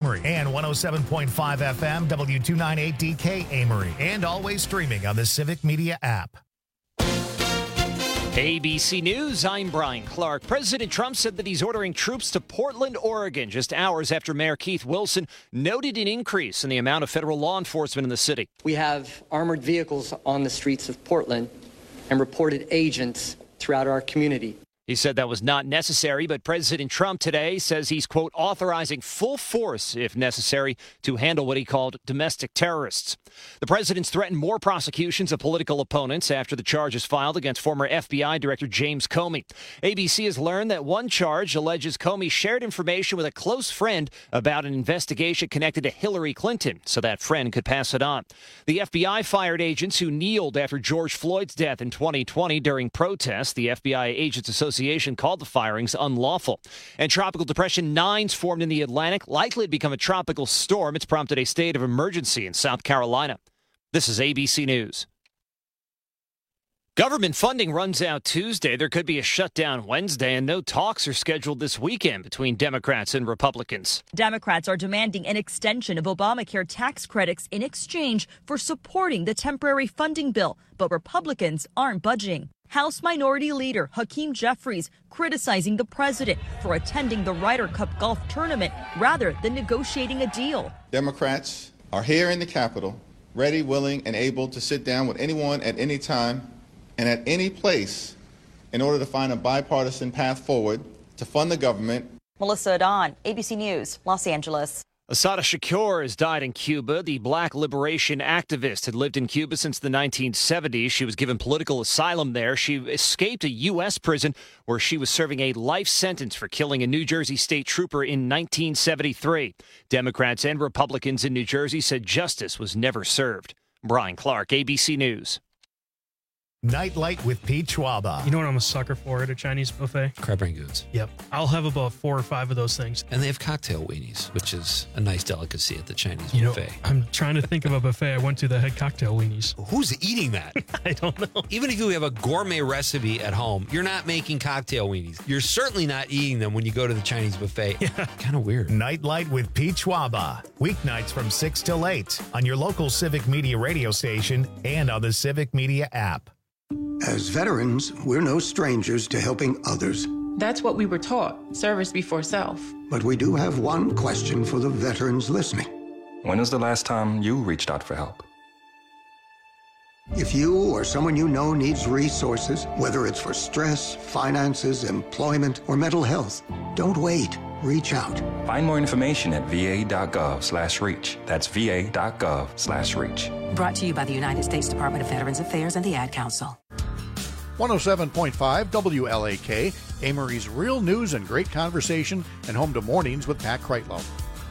Amory, and 107.5 FM W298DK Amory, and always streaming on the Civic Media app. ABC News, I'm Brian Clark. President Trump said that he's ordering troops to Portland, Oregon, just hours after Mayor Keith Wilson noted an increase in the amount of federal law enforcement in the city. We have armored vehicles on the streets of Portland and reported agents throughout our community. He said that was not necessary, but President Trump today says he's, quote, authorizing full force, if necessary, to handle what he called domestic terrorists. The president's threatened more prosecutions of political opponents after the charges filed against former FBI Director James Comey. ABC has learned that one charge alleges Comey shared information with a close friend about an investigation connected to Hillary Clinton, so that friend could pass it on. The FBI fired agents who kneeled after George Floyd's death in 2020 during protests. The FBI Agents Association called the firings unlawful. And Tropical Depression 9's formed in the Atlantic, likely to become a tropical storm. It's prompted a state of emergency in South Carolina. This is ABC News. Government funding runs out Tuesday. There could be a shutdown Wednesday, and no talks are scheduled this weekend between Democrats and Republicans. Democrats are demanding an extension of Obamacare tax credits in exchange for supporting the temporary funding bill, but Republicans aren't budging. House Minority Leader Hakeem Jeffries criticizing the president for attending the Ryder Cup golf tournament rather than negotiating a deal. Democrats are here in the Capitol, ready, willing, and able to sit down with anyone at any time and at any place in order to find a bipartisan path forward to fund the government. Melissa Adon, ABC News, Los Angeles. Assata Shakur has died in Cuba. The black liberation activist had lived in Cuba since the 1970s. She was given political asylum there. She escaped a U.S. prison where she was serving a life sentence for killing a New Jersey state trooper in 1973. Democrats and Republicans in New Jersey said justice was never served. Brian Clark, ABC News. Nightlight with Pete Schwaba. You know what I'm a sucker for at a Chinese buffet? Crab rangoons. Yep. I'll have about 4 or 5 of those things. And they have cocktail weenies, which is a nice delicacy at the Chinese buffet. I'm trying to think of a buffet I went to that had cocktail weenies. Who's eating that? I don't know. Even if you have a gourmet recipe at home, you're not making cocktail weenies. You're certainly not eating them when you go to the Chinese buffet. Yeah. Kind of weird. Nightlight with Pete Schwaba. Weeknights from 6 till 8 on your local Civic Media radio station and on the Civic Media app. As veterans, we're no strangers to helping others. That's what we were taught, service before self. But we do have one question for the veterans listening. When was the last time you reached out for help? If you or someone you know needs resources, whether it's for stress, finances, employment, or mental health, don't wait. Reach out. Find more information at va.gov/reach. That's va.gov/reach. Brought to you by the United States Department of Veterans Affairs and the Ad Council. 107.5 WLAK, Amory's real news and great conversation, and home to Mornings with Pat Kreitlow.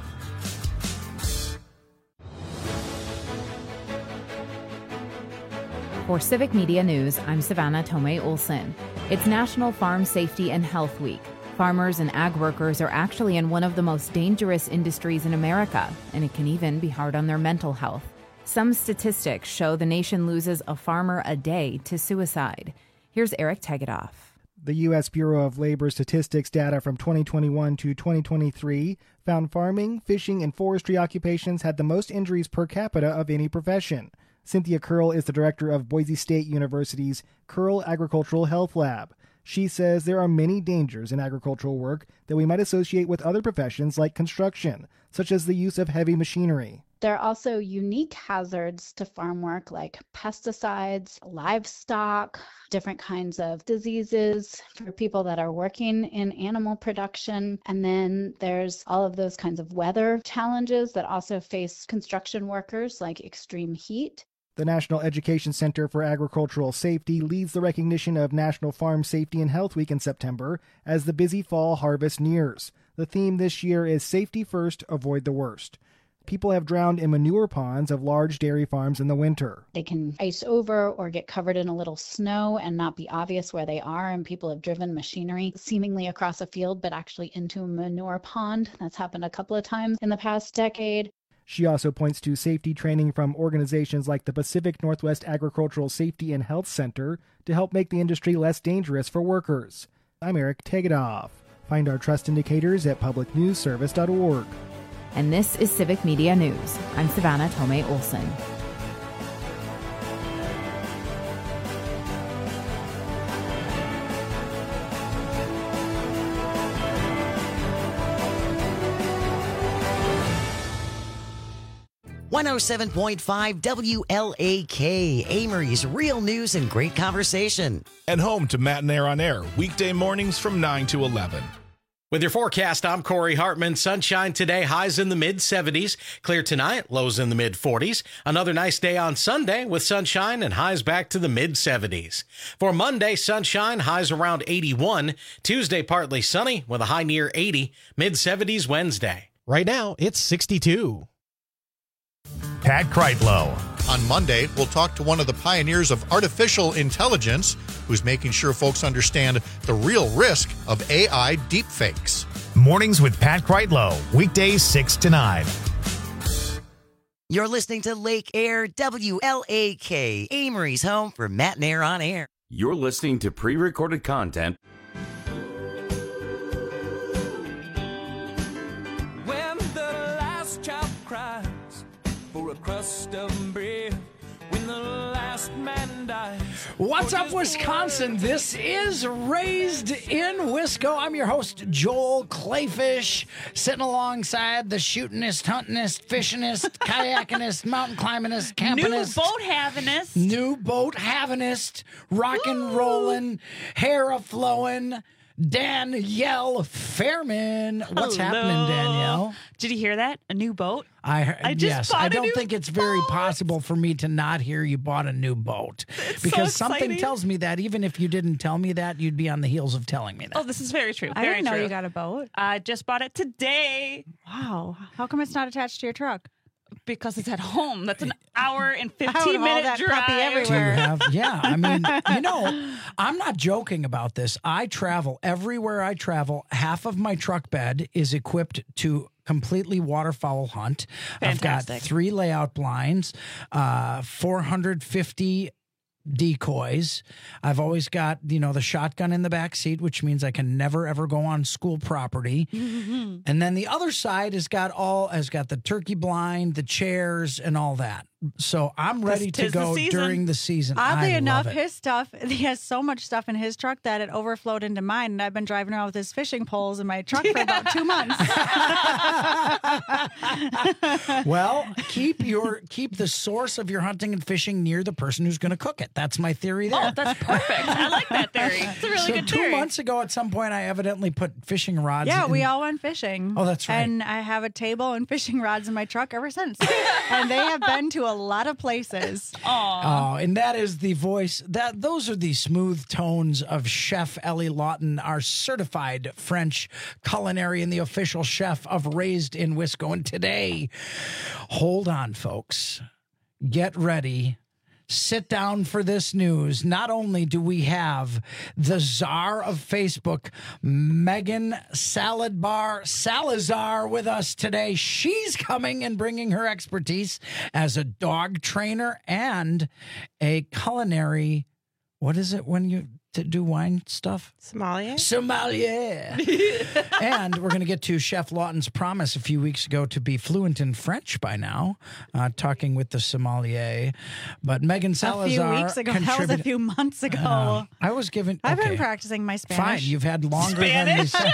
For Civic Media News, I'm Savannah Tomei Olson. It's National Farm Safety and Health Week. Farmers and ag workers are actually in one of the most dangerous industries in America, and it can even be hard on their mental health. Some statistics show the nation loses a farmer a day to suicide. Here's Eric Tegedoff. The U.S. Bureau of Labor Statistics data from 2021 to 2023 found farming, fishing, and forestry occupations had the most injuries per capita of any profession. Cynthia Curl is the director of Boise State University's Curl Agricultural Health Lab. She says there are many dangers in agricultural work that we might associate with other professions like construction, such as the use of heavy machinery. There are also unique hazards to farm work like pesticides, livestock, different kinds of diseases for people that are working in animal production. And then there's all of those kinds of weather challenges that also face construction workers like extreme heat. The National Education Center for Agricultural Safety leads the recognition of National Farm Safety and Health Week in September as the busy fall harvest nears. The theme this year is Safety First, Avoid the Worst. People have drowned in manure ponds of large dairy farms in the winter. They can ice over or get covered in a little snow and not be obvious where they are, and people have driven machinery seemingly across a field but actually into a manure pond. That's happened a couple of times in the past decade. She also points to safety training from organizations like the Pacific Northwest Agricultural Safety and Health Center to help make the industry less dangerous for workers. I'm Eric Tegedoff. Find our trust indicators at publicnewsservice.org. And this is Civic Media News. I'm Savannah Tomei Olson. .5 WLAK, Amory's Real News and Great Conversation. And home to Matt and Air on Air, weekday mornings from 9 to 11. With your forecast, I'm Corey Hartman. Sunshine today, highs in the mid-70s. Clear tonight, lows in the mid-40s. Another nice day on Sunday with sunshine and highs back to the mid-70s. For Monday, sunshine, highs around 81. Tuesday, partly sunny with a high near 80. Mid-70s Wednesday. Right now, it's 62. Pat Kreitlow. On Monday, we'll talk to one of the pioneers of artificial intelligence who's making sure folks understand the real risk of AI deepfakes. Mornings with Pat Kreitlow, weekdays 6 to 9. You're listening to Lake Air WLAK, Amory's home for Matt and Air on Air. You're listening to pre-recorded content. When the last child cries for a crust of bread, when the last man dies. What's up, Wisconsin? This is Raised in Wisco. I'm your host, Joel Clayfish, sitting alongside the shootingest, huntingest, fishingest, kayakingest, mountain climbingest, campingest, new boat havingest, rock and rollin', hair a flowing, Danielle Fairman. What's happening, Danielle? Did you hear that? A new boat? I don't think it's very possible for me to not hear you bought a new boat. It's because so something exciting. tells me that even if you didn't tell me that, you'd be on the heels of telling me that. Oh, this is very true. I didn't know you got a boat. I just bought it today. Wow. How come it's not attached to your truck? Because it's at home. That's an hour and I would 15-minute haul that drive. puppy everywhere. I mean, I'm not joking about this. I travel. Everywhere I travel, half of my truck bed is equipped to completely waterfowl hunt. Fantastic. I've got 3 layout blinds, 450 decoys. I've always got, the shotgun in the back seat, which means I can never ever go on school property. And then the other side has got the turkey blind, the chairs, and all that. So I'm ready to go during the season. Oddly enough, love it. his stuff, he has so much stuff in his truck that it overflowed into mine. And I've been driving around with his fishing poles in my truck for about 2 months. Well, keep the source of your hunting and fishing near the person who's going to cook it. That's my theory there. Oh, that's perfect. I like that theory. It's a really good theory. 2 months ago, at some point, I evidently put fishing rods. Yeah, we all went fishing. Oh, that's right. And I have a table and fishing rods in my truck ever since. And they have been to a lot of places. Oh, and that is the voice. Those are the smooth tones of Chef Ellie Lawton, our certified French culinary and the official chef of Raised in Wisco. And today, hold on, folks. Get ready. Sit down for this news. Not only do we have the czar of Facebook, Megan Salazar, with us today. She's coming and bringing her expertise as a dog trainer and a culinary. What is it when you do wine stuff? Sommelier. And we're going to get to Chef Lawton's promise a few weeks ago to be fluent in French by now, talking with the sommelier. But Megan Salazar. A few weeks ago. That was a few months ago. I've been practicing my Spanish. Fine, you've had longer than you said.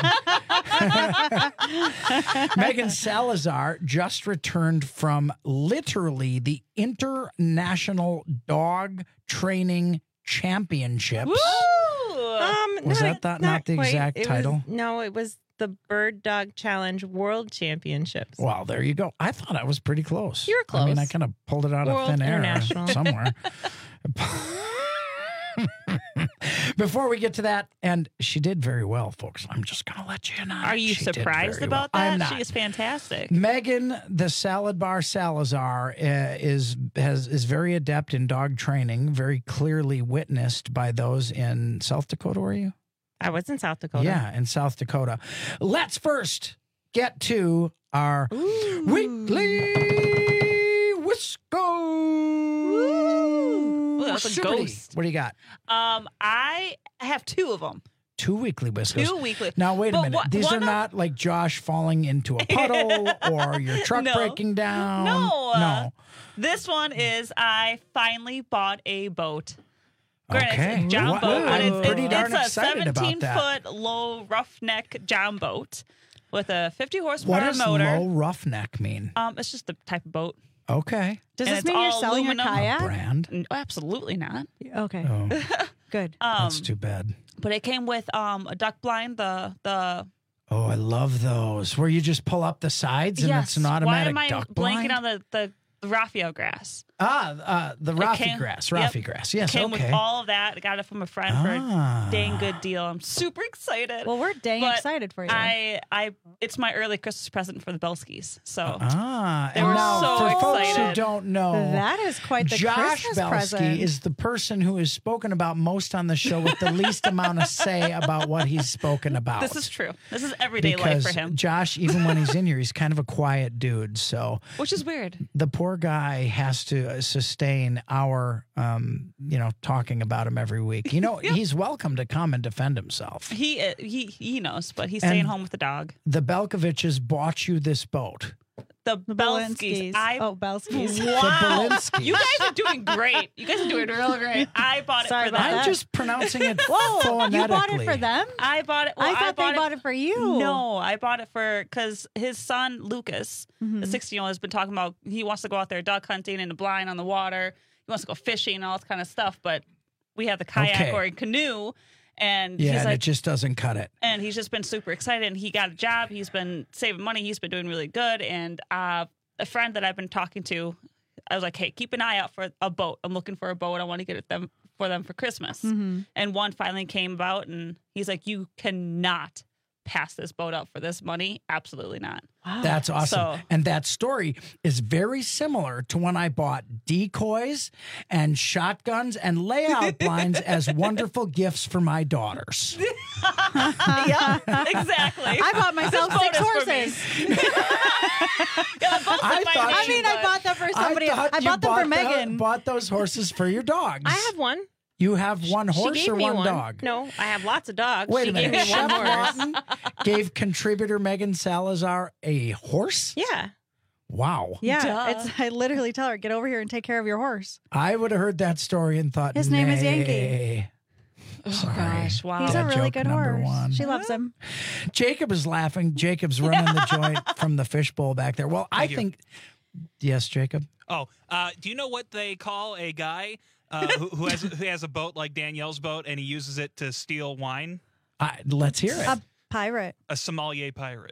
Megan Salazar just returned from literally the International Dog Training Championships. Woo! Was not the quite. exact title? It was the Bird Dog Challenge World Championships. Well, there you go. I thought I was pretty close. You were close. I mean, I kind of pulled it out of thin air somewhere. Before we get to that, and she did very well, folks. I'm just going to let you know. Are you surprised about that? I'm not. She is fantastic. Megan, the Salad Bar Salazar, is very adept in dog training, very clearly witnessed by those in South Dakota, were you? I was in South Dakota. Yeah, in South Dakota. Let's first get to our weekly Wisco. That's a ghost. What do you got? I have 2 of them. 2 weekly Wiscos. 2 weekly. Now, wait a minute. These are one not like Josh falling into a puddle or your truck breaking down. No. This one is I finally bought a boat. Granted, Okay. it's a john boat, but I'm pretty darn it's a excited about that. 17-foot low roughneck john boat with a 50 What horsepower does motor. low roughneck mean? It's just the type of boat. Okay. Does And this it's mean you're all selling aluminum. a kayak? Brand. No, absolutely not. Okay. Oh, Good. that's too bad. But it came with a duck blind. The Oh, I love those. Where you just pull up the sides and it's an automatic Why am I duck blanking blind. on the raffia grass? The Raffy grass. Raffy grass. Yes, Came okay. with all of that. I got it from a friend for a dang good deal. I'm super excited. Well, we're dang But excited for you. It's my early Christmas present for the Belskis. So they and were now, so for folks excited. who don't know, That is quite the Josh Christmas Belsky present. is the person who is spoken about most on the show with the least amount of say about what he's spoken about. This is true. This is everyday because life for him, Josh, even when he's in here, he's kind of a quiet dude. So which is weird. the poor guy has to sustain our, talking about him every week. He's welcome to come and defend himself. He knows, but he's And staying home with the dog. The Belkoviches bought you this boat. The Belskis. Belskis. Wow. The Belinsky's. You guys are doing great. You guys are doing real great. I bought it for them. I'm just pronouncing it Whoa, phonetically. you bought it for them? I bought it. I thought they bought it for you. No, I bought it because his son, Lucas, the 16-year-old, has been talking about he wants to go out there duck hunting in the blind on the water. He wants to go fishing and all that kind of stuff. But we have the kayak or a canoe. And Yeah, he's and like, it just doesn't cut it. and he's just been super excited. And he got a job. He's been saving money. He's been doing really good. And a friend that I've been talking to, I was like, hey, keep an eye out for a boat. I'm looking for a boat. I want to get it for them for Christmas. And one finally came about, and he's like, you cannot pass this boat up for this money. Absolutely not. That's awesome. So- And that story is very similar to when I bought decoys and shotguns and layout blinds as wonderful gifts for my daughters. Yeah, exactly. I bought myself This boat 6 is for me. horses. I bought them for somebody. I bought them for Megan. Bought those horses for your dogs. I have one. You have one horse she gave or me one dog? No, I have lots of dogs. Wait she a minute. gave me one Chef horse. Lawton gave contributor Megan Salazar a horse? Yeah. Wow. Yeah, I literally tell her, get over here and take care of your horse. I would have heard that story and thought, His name is "Nay." Yankee. Oh, gosh. Wow. He's Dad a really joke good number horse. one. She loves him. Jacob is laughing. Jacob's running the joint from the fishbowl back there. Well, I think, yes, Jacob. Oh, do you know what they call a guy who has a boat like Danielle's boat and he uses it to steal wine? Let's hear it. A pirate. A sommelier pirate.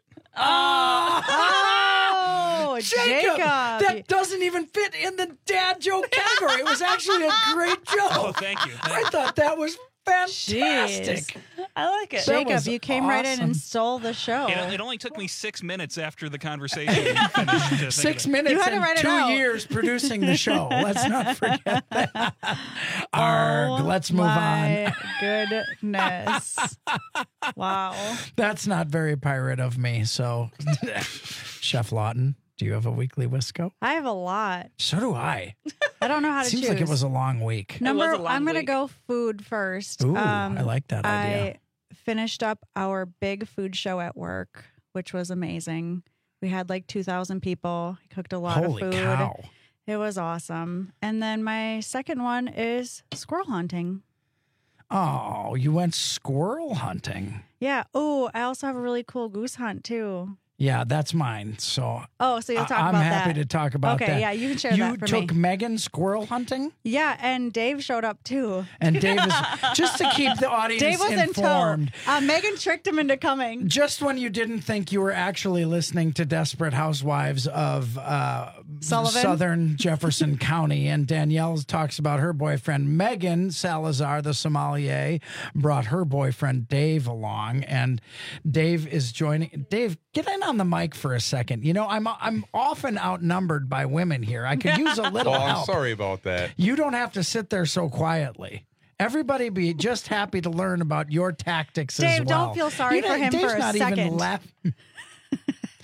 Oh, Jacob, that doesn't even fit in the dad joke category. It was actually a great joke. Oh, thank you. I thought that was fantastic. Jeez. I like it. Jacob, was you came right in and awesome. stole the show. It only took me 6 minutes after the conversation finished to think 6 of it. minutes You had to and write it 2 out. years producing the show. Let's not forget that. Arg, let's move on. My goodness. Wow. That's not very pirate of me. So, Chef Lawton, do you have a weekly Wisco? I have a lot. So do I. I don't know how to Seems choose. like it was a long week. It was a long I'm going to week. go food first. Ooh, I like that idea. I finished up our big food show at work, which was amazing. We had like 2,000 people. I cooked a lot Holy of food. cow. It was awesome. And then my second one is squirrel hunting. Oh, you went squirrel hunting. Yeah. Oh, I also have a really cool goose hunt too. Yeah, that's mine. So Oh, so you'll talk about I'm that. happy to talk about that. Okay, yeah, you can share that for You me. took Megan squirrel hunting? Yeah, and Dave showed up too. And Dave is, just to keep the audience Dave was informed. in tow. Megan tricked him into coming. Just when you didn't think you were actually listening to Desperate Housewives of Sullivan? Southern Jefferson County, and Danielle talks about her boyfriend, Megan Salazar, the sommelier, brought her boyfriend, Dave, along, and Dave is joining. Dave, get in on the mic for a second. You know, I'm often outnumbered by women here. I could use a little I'm help. sorry about that. You don't have to sit there so quietly. Everybody be just happy to learn about your tactics as Dave, well. don't feel sorry for him Dave's for a not second. even laughing.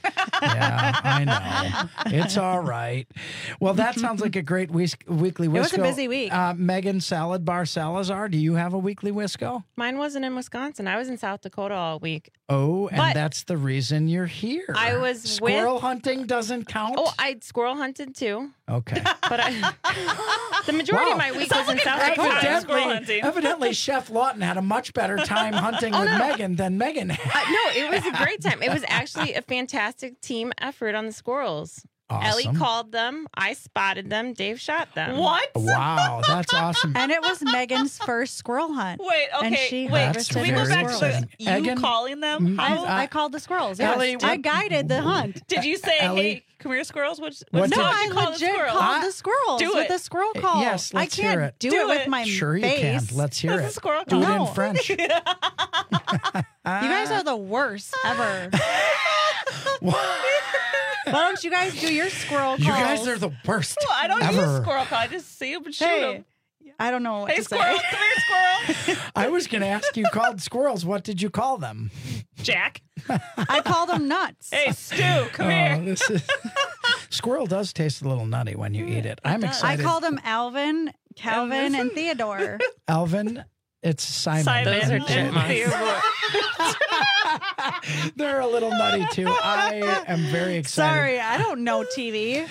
Yeah, I know. It's all right. Well, that sounds like a great weekly Wisco. It was a busy week. Megan Salad Bar Salazar, do you have a weekly Wisco? Mine wasn't in Wisconsin. I was in South Dakota all week. Oh, and But that's the reason you're here. I was Squirrel hunting doesn't count? Oh, I squirrel hunted too. Okay. But the majority of my week was in South Dakota. Evidently, Chef Lawton had a much better time hunting with Megan than Megan had. No, it was a great time. It was actually a fantastic team effort on the squirrels. Awesome. Ellie called them. I spotted them. Dave shot them. What? Wow, that's awesome. And it was Megan's first squirrel hunt. Wait, And okay, she wait. That's Can we go back to exciting. you Egan? calling them? How? I called the squirrels. Yes. Ellie, I what- guided the hunt. Did you say, Ellie? hey, come here, squirrels? What What did did- you I call the legit squirrels? called the squirrels Do with it. the squirrel call. Yes, let's I can't hear it. do Do it with it. my Sure you face. can. Let's hear That's a it. squirrel Do it call. in No. French. You guys are the worst ever. Why don't you guys do your squirrel calls? You guys are the worst Well, I don't ever. use squirrel call. I just see them and shoot Hey, them. I don't know what Hey, to squirrel, say. come here, squirrel. I was going to ask you called squirrels. What did you call them? Jack. I call them nuts. Hey, Stu, come here. This is squirrel does taste a little nutty when you eat it. I'm I excited. called them Alvin, Calvin, and Theodore. Alvin. It's Simon. Simon. Those are and chipmunks. Theodore. They're a little nutty too. I am very excited. Sorry, I don't know TV.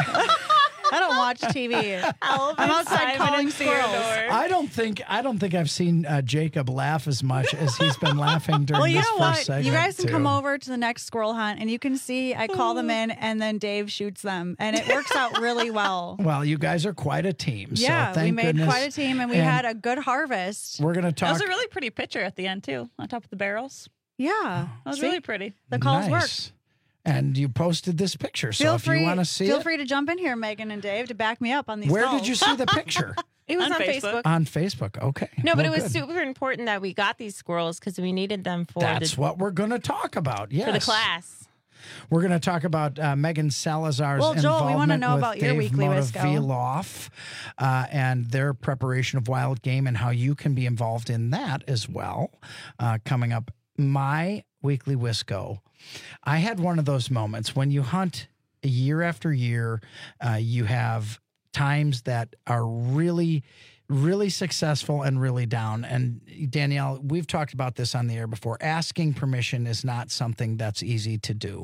I don't watch TV. I'm outside Simon, calling and squirrels. Theodore. I don't think I've seen Jacob laugh as much as he's been laughing during Well, you this know first what? segment. You guys can too. come over to the next squirrel hunt, and you can see I call them in, and then Dave shoots them, and it works out really well. Well, you guys are quite a team. Yeah, so thank we made goodness. quite a team, and we had a good harvest. We're going to That talk. was a really pretty picture at the end, too, on top of the barrels. Yeah, That was See? really pretty. The calls nice. worked. And you posted this picture. So Feel if free, you want to see feel it, free to jump in here, Megan and Dave, to back me up on these. where calls. did you see the picture? It was On on Facebook. Facebook. On Facebook. Okay. No, but Well, it was good. super important that we got these squirrels because we needed them for That's the what we're going to talk about. Yes. for the class. We're going to talk about Megan Salazar's Well, Joel, we wanna involvement know with about your Dave weekly Wisco. Motoviloff, and their preparation of wild game and how you can be involved in that as well. Coming up, my weekly Wisco. I had one of those moments when you hunt year after year, you have times that are really successful and really down. And Danielle, we've talked about this on the air before. Asking permission is not something that's easy to do.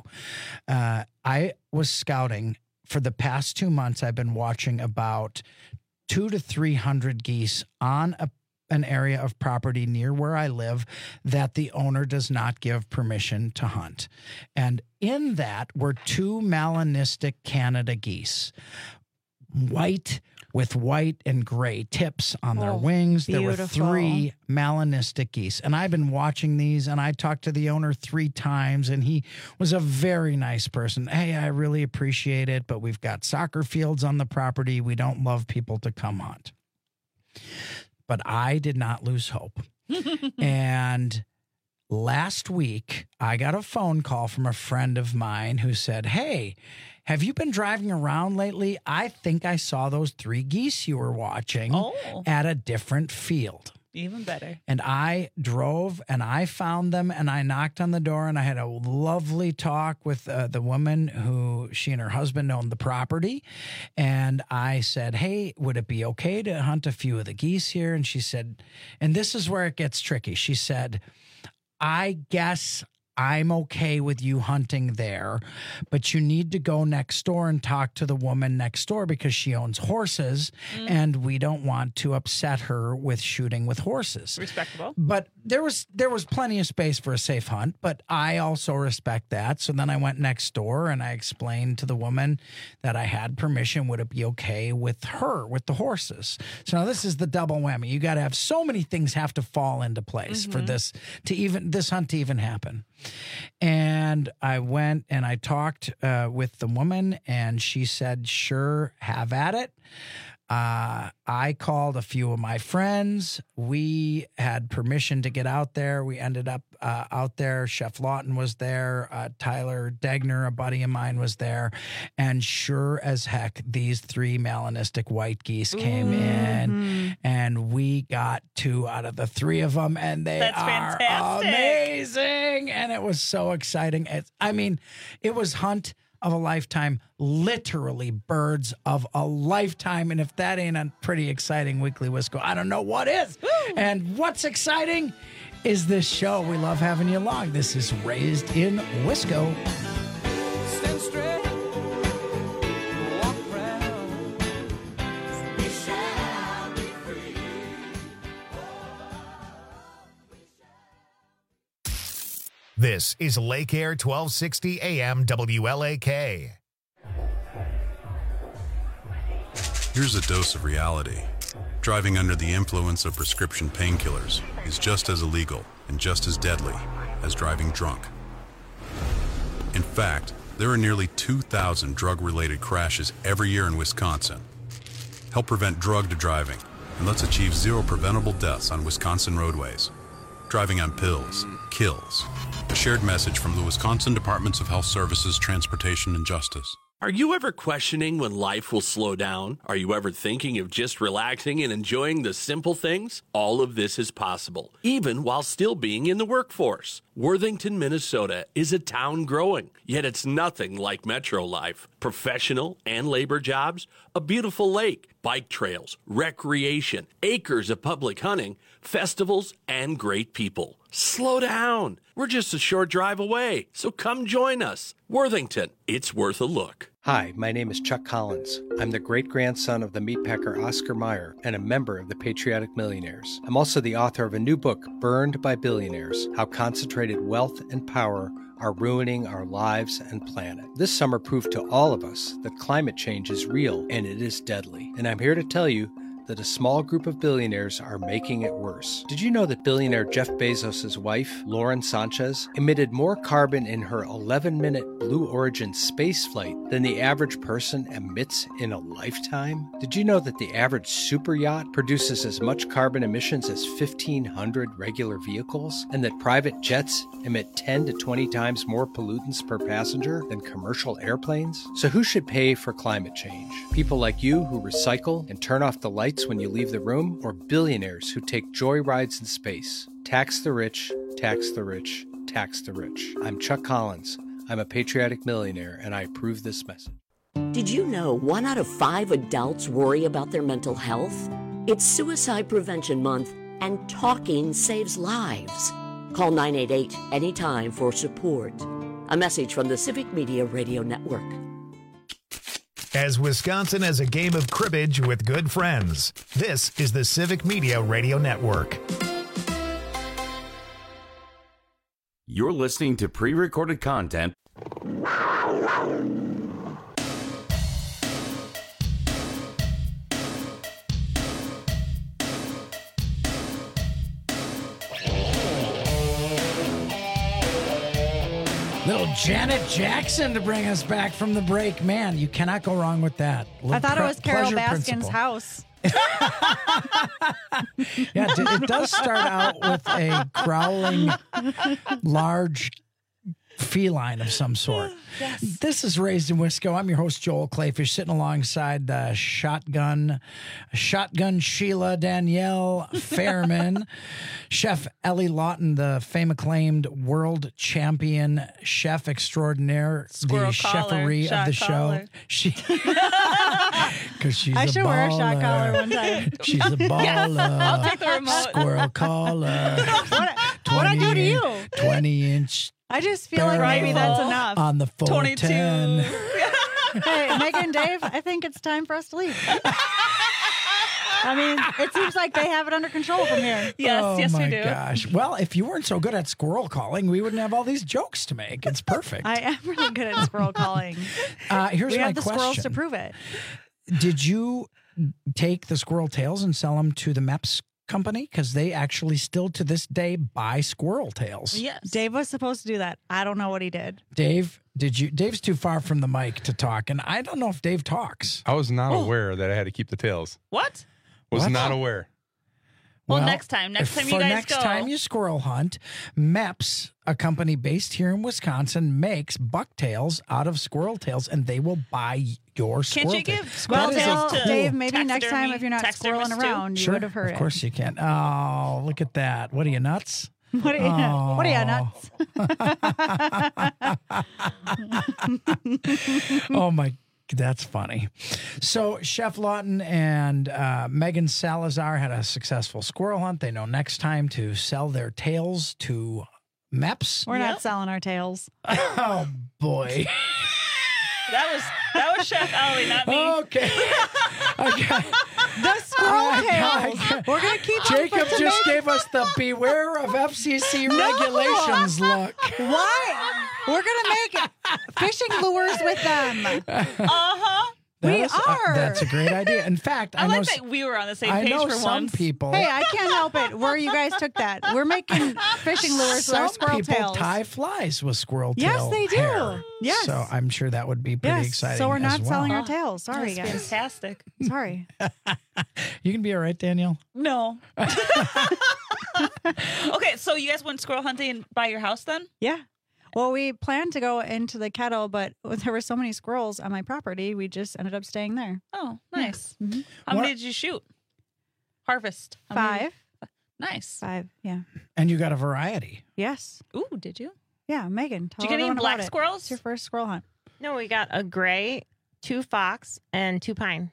I was scouting for the past 2 months. I've been watching about 200 to 300 geese on an area of property near where I live that the owner does not give permission to hunt. And in that were 2 melanistic Canada geese, white with white and gray tips on their wings. There were beautiful. 3 melanistic geese. And I've been watching these, and I talked to the owner 3 times, and he was a very nice person. Hey, I really appreciate it, but we've got soccer fields on the property. We don't love people to come hunt. But I did not lose hope. And last week, I got a phone call from a friend of mine who said, hey, have you been driving around lately? I think I saw those 3 geese you were watching at a different field. Even better. And I drove and I found them and I knocked on the door and I had a lovely talk with the woman who she and her husband owned the property. And I said, hey, would it be okay to hunt a few of the geese here? And she said, and this is where it gets tricky. She said, I guess I'm okay with you hunting there, but you need to go next door and talk to the woman next door because she owns horses and we don't want to upset her with shooting with horses. Respectable. But there was plenty of space for a safe hunt, but I also respect that. So then I went next door and I explained to the woman that I had permission. Would it be okay with her, with the horses? So now this is the double whammy. You got to have so many things have to fall into place for this hunt to even happen. And I went and I talked with the woman and she said, sure, have at it. I called a few of my friends. We had permission to get out there. We ended up out there. Chef Lawton was there. Tyler Degner, a buddy of mine, was there. And sure as heck, these 3 melanistic white geese came in, and we got 2 out of the 3 of them, and they That's are fantastic. amazing. And it was so exciting. It was hunt of a lifetime, literally birds of a lifetime. And if that ain't a pretty exciting weekly Wisco, I don't know what is. And what's exciting is this show. We love having you along. This is Raised in Wisco. Stand straight, walk proud. We shall be free. This is Lake Air 1260 AM WLAK. Here's a dose of reality. Driving under the influence of prescription painkillers is just as illegal and just as deadly as driving drunk. In fact, there are nearly 2,000 drug-related crashes every year in Wisconsin. Help prevent drug driving, and let's achieve 0 preventable deaths on Wisconsin roadways. Driving on pills kills. A shared message from the Wisconsin Departments of Health Services, Transportation, and Justice. Are you ever questioning when life will slow down? Are you ever thinking of just relaxing and enjoying the simple things? All of this is possible, even while still being in the workforce. Worthington, Minnesota is a town growing, yet it's nothing like metro life. Professional and labor jobs, a beautiful lake, bike trails, recreation, acres of public hunting, festivals, and great people. Slow down. We're just a short drive away, so come join us. Worthington, it's worth a look. Hi, my name is Chuck Collins. I'm the great-grandson of the meatpacker Oscar Mayer and a member of the Patriotic Millionaires. I'm also the author of a new book, Burned by Billionaires: How Concentrated Wealth and Power are ruining our lives and planet. This summer proved to all of us that climate change is real and it is deadly. And I'm here to tell you that a small group of billionaires are making it worse. Did you know that billionaire Jeff Bezos' wife, Lauren Sanchez, emitted more carbon in her 11-minute Blue Origin space flight than the average person emits in a lifetime? Did you know that the average super yacht produces as much carbon emissions as 1,500 regular vehicles? And that private jets emit 10 to 20 times more pollutants per passenger than commercial airplanes? So who should pay for climate change? People like you who recycle and turn off the lights when you leave the room, or billionaires who take joy rides in space? Tax the rich, tax the rich, tax the rich. I'm Chuck Collins. I'm a patriotic millionaire, and I approve this message. Did you know 1 out of 5 adults worry about their mental health? It's Suicide Prevention Month, and talking saves lives. Call 988 anytime for support. A message from the Civic Media Radio Network. As Wisconsin has a game of cribbage with good friends, this is the Civic Media Radio Network. You're listening to pre-recorded content. Little Janet Jackson to bring us back from the break. Man, you cannot go wrong with that. I thought it was Carol Pleasure Baskin's Principle. house. Yeah, it does start out with a growling, large feline of some sort. Yes. This is Raised in Wisco. I'm your host, Joel Clayfish, sitting alongside the shotgun Sheila Danielle Fairman, Chef Ellie Lawton, the fame-acclaimed world champion chef extraordinaire, Squirrel the collar, chefery of the shot show. collar. Because she's I a should baller. wear a shot collar one time. She's a baller. I'll take the remote. Squirrel collar. What'd I do to you? 20-inch. I just feel like maybe that's enough. On the 410. Hey, Megan and Dave, I think it's time for us to leave. I mean, it seems like they have it under control from here. Oh my gosh. Well, if you weren't so good at squirrel calling, we wouldn't have all these jokes to make. It's perfect. I am really good at squirrel calling. Here's we my have the squirrels question. to prove it. Did you take the squirrel tails and sell them to the MEPS company because they actually still to this day buy squirrel tails. Yes. Dave was supposed to do that. I don't know what he did. Dave, Dave's too far from the mic to talk, and I don't know if Dave talks. I was not aware that I had to keep the tails. What? Was not aware. Well, next time you guys go. Next time you squirrel hunt, MEPS, a company based here in Wisconsin, makes bucktails out of squirrel tails, and they will buy your squirrel Can't you tail. give squirrel tails to Dave, maybe next time if you're not squirreling around, you Sure, would have heard of course you can. Oh, look at that. What are you, nuts? What are you, nuts? Oh, my. That's funny. So Chef Lawton and Megan Salazar had a successful squirrel hunt. They know next time to sell their tails to MEPS. We're not selling our tails. Oh, boy. That was Chef Ellie, not me. Okay. The squirrel tails. We're going to keep them Jacob for just tomato- gave us the beware of FCC regulations look. Why? We're going to make fishing lures with them. Uh-huh. That's a great idea. In fact, I know like that we were on the same I page know for some once. people. Hey, I can't help it where you guys took that. We're making fishing lures with our Some squirrel people tails. tie flies with squirrel Yes, tail they do. hair. Yes. So I'm sure that would be pretty Yes, exciting. so we're as not well. selling our tails. Sorry, That's guys. fantastic. Sorry. You can be all right, Danielle. No. Okay, so you guys went squirrel hunting by your house then? Yeah. Well, we planned to go into the kettle, but there were so many squirrels on my property, we just ended up staying there. Oh, nice. Mm-hmm. How many did you shoot? Harvest. How many 5. Nice. 5, yeah. And you got a variety. Yes. Ooh, did you? Yeah, Megan, tell Did you get any everyone black about it. squirrels? It's your first squirrel hunt. No, we got a gray, 2 fox, and 2 pine.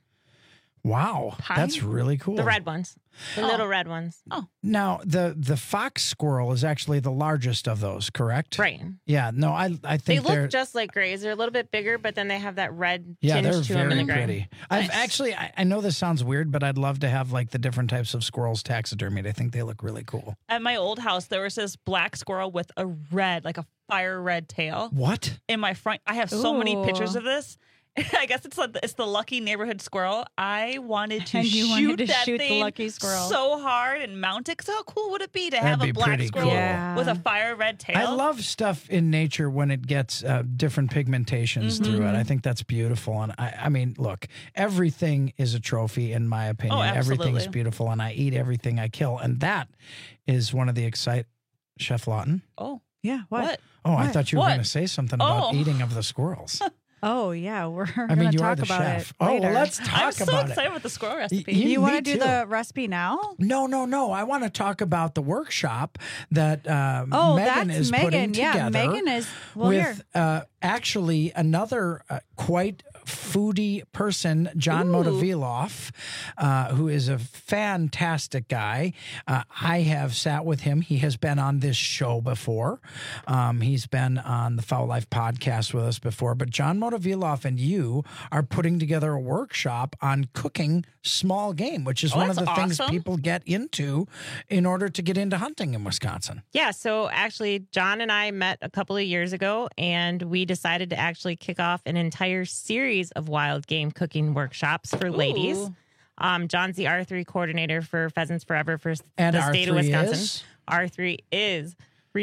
Wow, that's really cool. The red ones, the little red ones. Oh, Now the fox squirrel is actually the largest of those, correct? Right. Yeah. No, I They think look they're just like grays. They're a little bit bigger, but then they have that red yeah, they're tinge to them in very the gray. pretty. I've actually I know this sounds weird, but I'd love to have like the different types of squirrels taxidermied. I think they look really cool. At my old house, there was this black squirrel with a red, like a fire red tail. What? In my front, I have so many Ooh. pictures of this. I guess it's the lucky neighborhood squirrel. I wanted to And you shoot wanted to that shoot the thing lucky squirrel. so hard and mount it. 'Cause how cool would it be to That'd have be a black pretty squirrel cool. Yeah. with a fire red tail? I love stuff in nature when it gets different pigmentations through it. I think that's beautiful. And I mean, look, everything is a trophy in my opinion. Oh, Everything is absolutely. beautiful, and I eat everything I kill, and that is one of the Chef Lawton. Oh, Yeah, what? Oh, I What? thought you were What? going to say something about Oh. eating of the squirrels. Oh, yeah, we're I going mean, to you are talk the about chef. it Oh, well, later. let's talk I'm so about excited it. with the squirrel recipe. You- You want to me do too. the recipe now? No. I want to talk about the workshop that Oh, Megan that's is Megan. putting Yeah, together. Megan is- well, with actually another quite foodie person, John Motoviloff, who is a fantastic guy. I have sat with him. He has been on this show before. He's been on the Foul Life podcast with us before. But John Motoviloff and you are putting together a workshop on cooking small game, which is one of the that's things awesome. people get into in order to get into hunting in Wisconsin. Yeah, so actually, John and I met a couple of years ago, and we decided to actually kick off an entire series of wild game cooking workshops for ladies. John's the R3 coordinator for Pheasants Forever for And the state of R3 Wisconsin. is? R3 is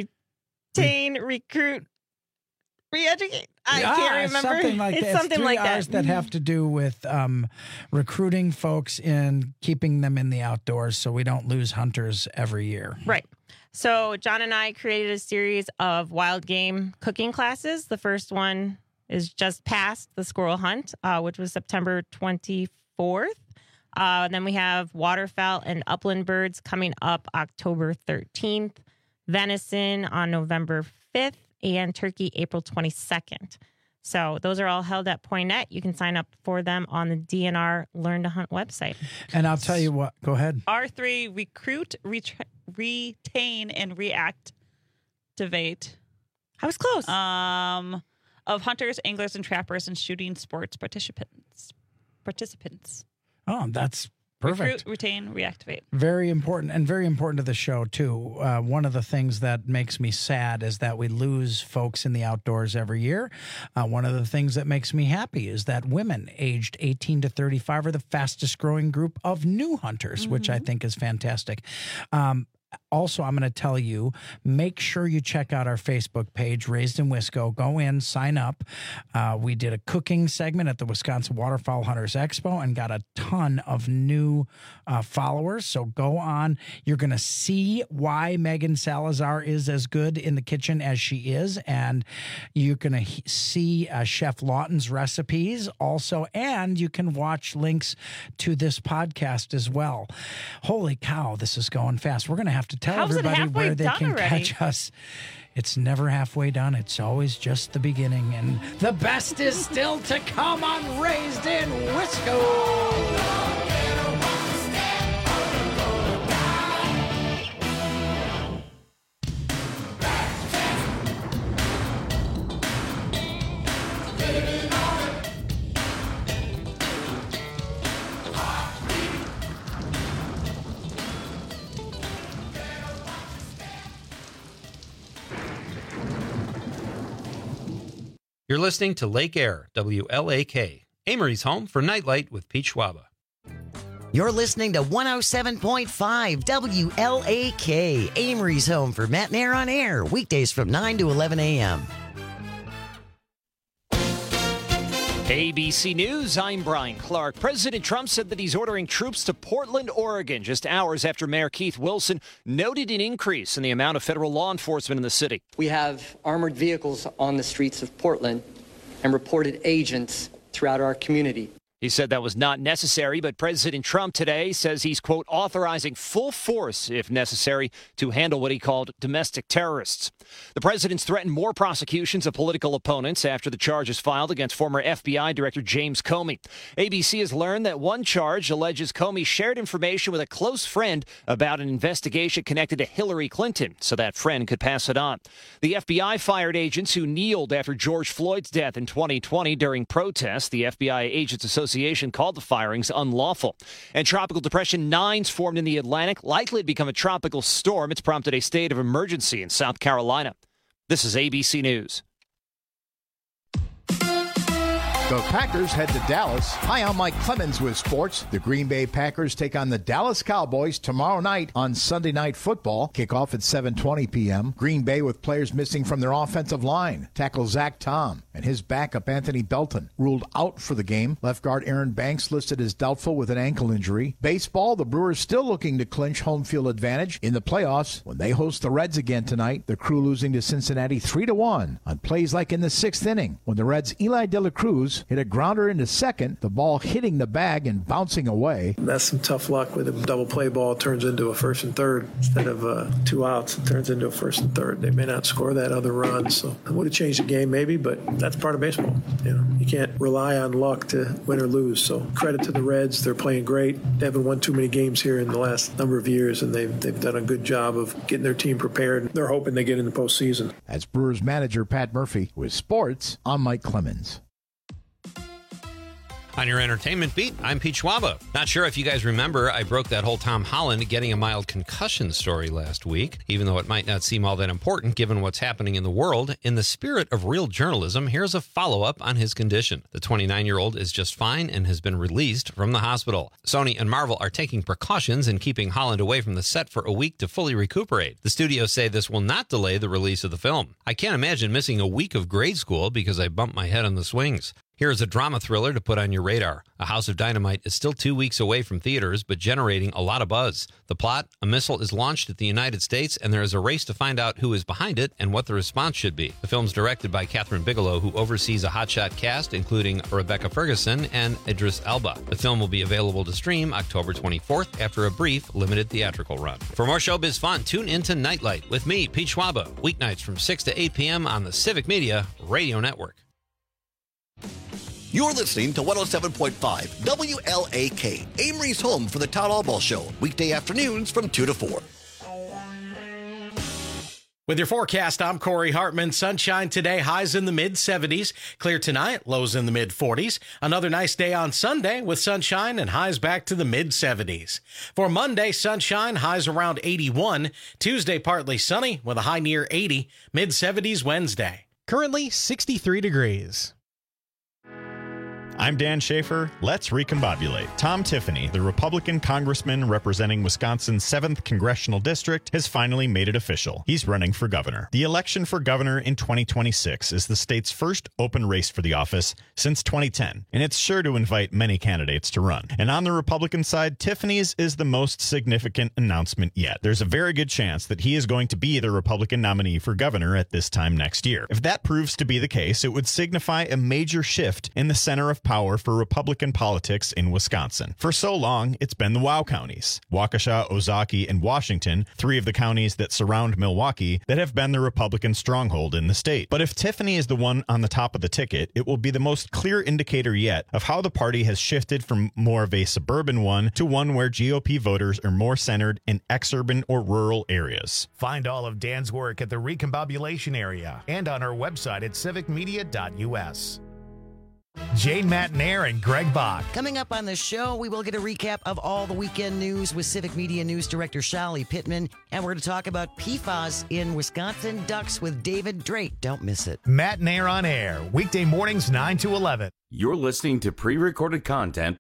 retain, recruit, re-educate. I can't remember. Something like it's that. something It's 3 like R's that have to do with recruiting folks and keeping them in the outdoors so we don't lose hunters every year. Right. So John and I created a series of wild game cooking classes. The first one is just past the squirrel hunt, which was September 24th. Then we have waterfowl and upland birds coming up October 13th, venison on November 5th, and turkey April 22nd. So those are all held at Poinet. You can sign up for them on the DNR Learn to Hunt website. And I'll tell you what, go ahead. R3 recruit, retain, and reactivate. I was close. Of hunters, anglers, and trappers and shooting sports participants. Oh, that's Perfect. Recruit, retain, reactivate. Very important, and very important to the show, too. One of the things that makes me sad is that we lose folks in the outdoors every year. One of the things that makes me happy is that women aged 18 to 35 are the fastest growing group of new hunters, which I think is fantastic. Also, I'm going to tell you, make sure you check out our Facebook page, Raised in Wisco. Go in, sign up. We did a cooking segment at the Wisconsin Waterfowl Hunters Expo and got a ton of new followers. So go on. You're going to see why Megan Salazar is as good in the kitchen as she is. And you're going to see Chef Lawton's recipes also. And you can watch links to this podcast as well. Holy cow, this is going fast. We're going to have to tell everybody where they can catch us. It's never halfway done. It's always just the beginning. And the best is still to come on Raised in Wisco. You're listening to Lake Air, WLAK, Amory's home for Nightlight with Pete Schwaba. You're listening to 107.5 WLAK, Amory's home for Matt and Air on Air, weekdays from 9 to 11 a.m. ABC News, I'm Brian Clark. President Trump said that he's ordering troops to Portland, Oregon, just hours after Mayor Keith Wilson noted an increase in the amount of federal law enforcement in the city. We have armored vehicles on the streets of Portland and reported agents throughout our community. He said that was not necessary, but President Trump today says he's, quote, authorizing full force, if necessary, to handle what he called domestic terrorists. The president's threatened more prosecutions of political opponents after the charges filed against former FBI Director James Comey. ABC has learned that one charge alleges Comey shared information with a close friend about an investigation connected to Hillary Clinton, so that friend could pass it on. The FBI fired agents who kneeled after George Floyd's death in 2020 during protests. The FBI Agents Association called the firings unlawful. And Tropical Depression 9's formed in the Atlantic, likely to become a tropical storm. It's prompted a state of emergency in South Carolina. This is ABC News. The Packers head to Dallas. Hi, I'm Mike Clemens with sports. The Green Bay Packers take on the Dallas Cowboys tomorrow night on Sunday Night Football. Kickoff at 7:20 p.m. Green Bay with players missing from their offensive line. Tackle Zach Tom and his backup Anthony Belton ruled out for the game. Left guard Aaron Banks listed as doubtful with an ankle injury. Baseball, the Brewers still looking to clinch home field advantage in the playoffs when they host the Reds again tonight. The Crew losing to Cincinnati 3-1 on plays like in the 6th inning when the Reds' Eli De La Cruz hit a grounder into second, the ball hitting the bag and bouncing away. That's some tough luck with a double play ball turns into a first and third. Instead of 2 outs, it turns into a first and third. They may not score that other run, so it would have changed the game maybe, but that's part of baseball. You can't rely on luck to win or lose, so credit to the Reds. They're playing great. They haven't won too many games here in the last number of years, and they've done a good job of getting their team prepared. They're hoping they get in the postseason. As Brewers manager Pat Murphy with sports, I'm Mike Clemens. On your entertainment beat, I'm Pete Schwaba. Not sure if you guys remember, I broke that whole Tom Holland getting a mild concussion story last week, even though it might not seem all that important given what's happening in the world. In the spirit of real journalism, here's a follow-up on his condition. The 29-year-old is just fine and has been released from the hospital. Sony and Marvel are taking precautions in keeping Holland away from the set for a week to fully recuperate. The studios say this will not delay the release of the film. I can't imagine missing a week of grade school because I bumped my head on the swings. Here is a drama thriller to put on your radar. A House of Dynamite is still 2 weeks away from theaters, but generating a lot of buzz. The plot, a missile is launched at the United States, and there is a race to find out who is behind it and what the response should be. The film's directed by Catherine Bigelow, who oversees a hotshot cast, including Rebecca Ferguson and Idris Elba. The film will be available to stream October 24th after a brief, limited theatrical run. For more showbiz fun, tune into Nightlight with me, Pete Schwaba, weeknights from 6 to 8 p.m. on the Civic Media Radio Network. You're listening to 107.5 WLAK, Amory's home for the Todd Allball Show, weekday afternoons from 2 to 4. With your forecast, I'm Corey Hartman. Sunshine today, highs in the mid-70s. Clear tonight, lows in the mid-40s. Another nice day on Sunday with sunshine and highs back to the mid-70s. For Monday, sunshine, highs around 81. Tuesday, partly sunny with a high near 80. Mid-70s Wednesday. Currently 63 degrees. I'm Dan Schaefer. Let's recombobulate. Tom Tiffany, the Republican congressman representing Wisconsin's 7th congressional district, has finally made it official. He's running for governor. The election for governor in 2026 is the state's first open race for the office since 2010, and it's sure to invite many candidates to run. And on the Republican side, Tiffany's is the most significant announcement yet. There's a very good chance that he is going to be the Republican nominee for governor at this time next year. If that proves to be the case, it would signify a major shift in the center of power for Republican politics in Wisconsin. For so long, it's been the WOW counties, Waukesha, Ozaukee, and Washington, 3 of the counties that surround Milwaukee, that have been the Republican stronghold in the state. But if Tiffany is the one on the top of the ticket, it will be the most clear indicator yet of how the party has shifted from more of a suburban one to one where GOP voters are more centered in exurban or rural areas. Find all of Dan's work at the Recombobulation area and on our website at civicmedia.us. Jane Matnair and Greg Bach. Coming up on the show, we will get a recap of all the weekend news with Civic Media News Director Shali Pittman. And we're going to talk about PFAS in Wisconsin Ducks with David Drake. Don't miss it. Matnair on air, weekday mornings 9 to 11. You're listening to pre-recorded content.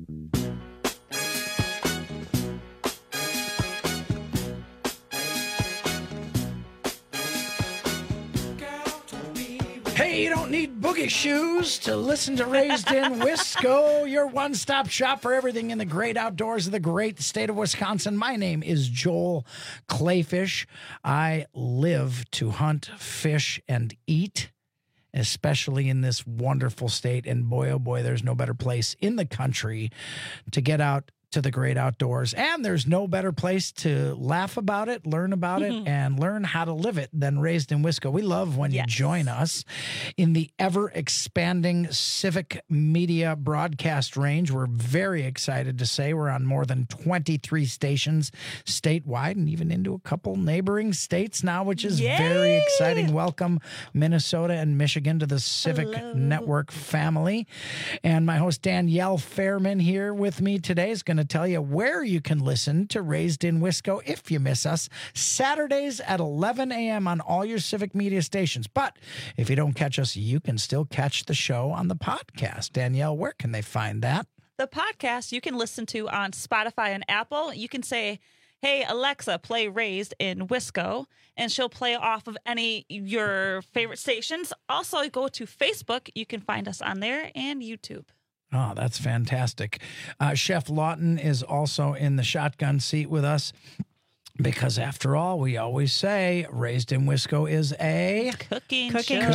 Hey, you don't need boogie shoes to listen to Raised in Wisco, your one-stop shop for everything in the great outdoors of the great state of Wisconsin. My name is Joel Clayfish. I live to hunt, fish, and eat, especially in this wonderful state. And boy, oh boy, there's no better place in the country to get out to the great outdoors. And there's no better place to laugh about it, learn about it, and learn how to live it than Raised in Wisco. We love when you join us in the ever-expanding Civic Media broadcast range. We're very excited to say we're on more than 23 stations statewide and even into a couple neighboring states now, which is very exciting. Welcome, Minnesota and Michigan, to the Civic Network family. And my host, Danielle Fairman, here with me today is going to tell you where you can listen to Raised in Wisco if you miss us. Saturdays at 11 a.m. on all your Civic Media stations. But if you don't catch us, you can still catch the show on the podcast. Danielle, where can they find that? The podcast you can listen to on Spotify and Apple. You can say, hey, Alexa, play Raised in Wisco, and she'll play off of any your favorite stations. Also, go to Facebook. You can find us on there, and YouTube. Oh, that's fantastic. Chef Lawton is also in the shotgun seat with us because, after all, we always say Raised in Wisco is a cooking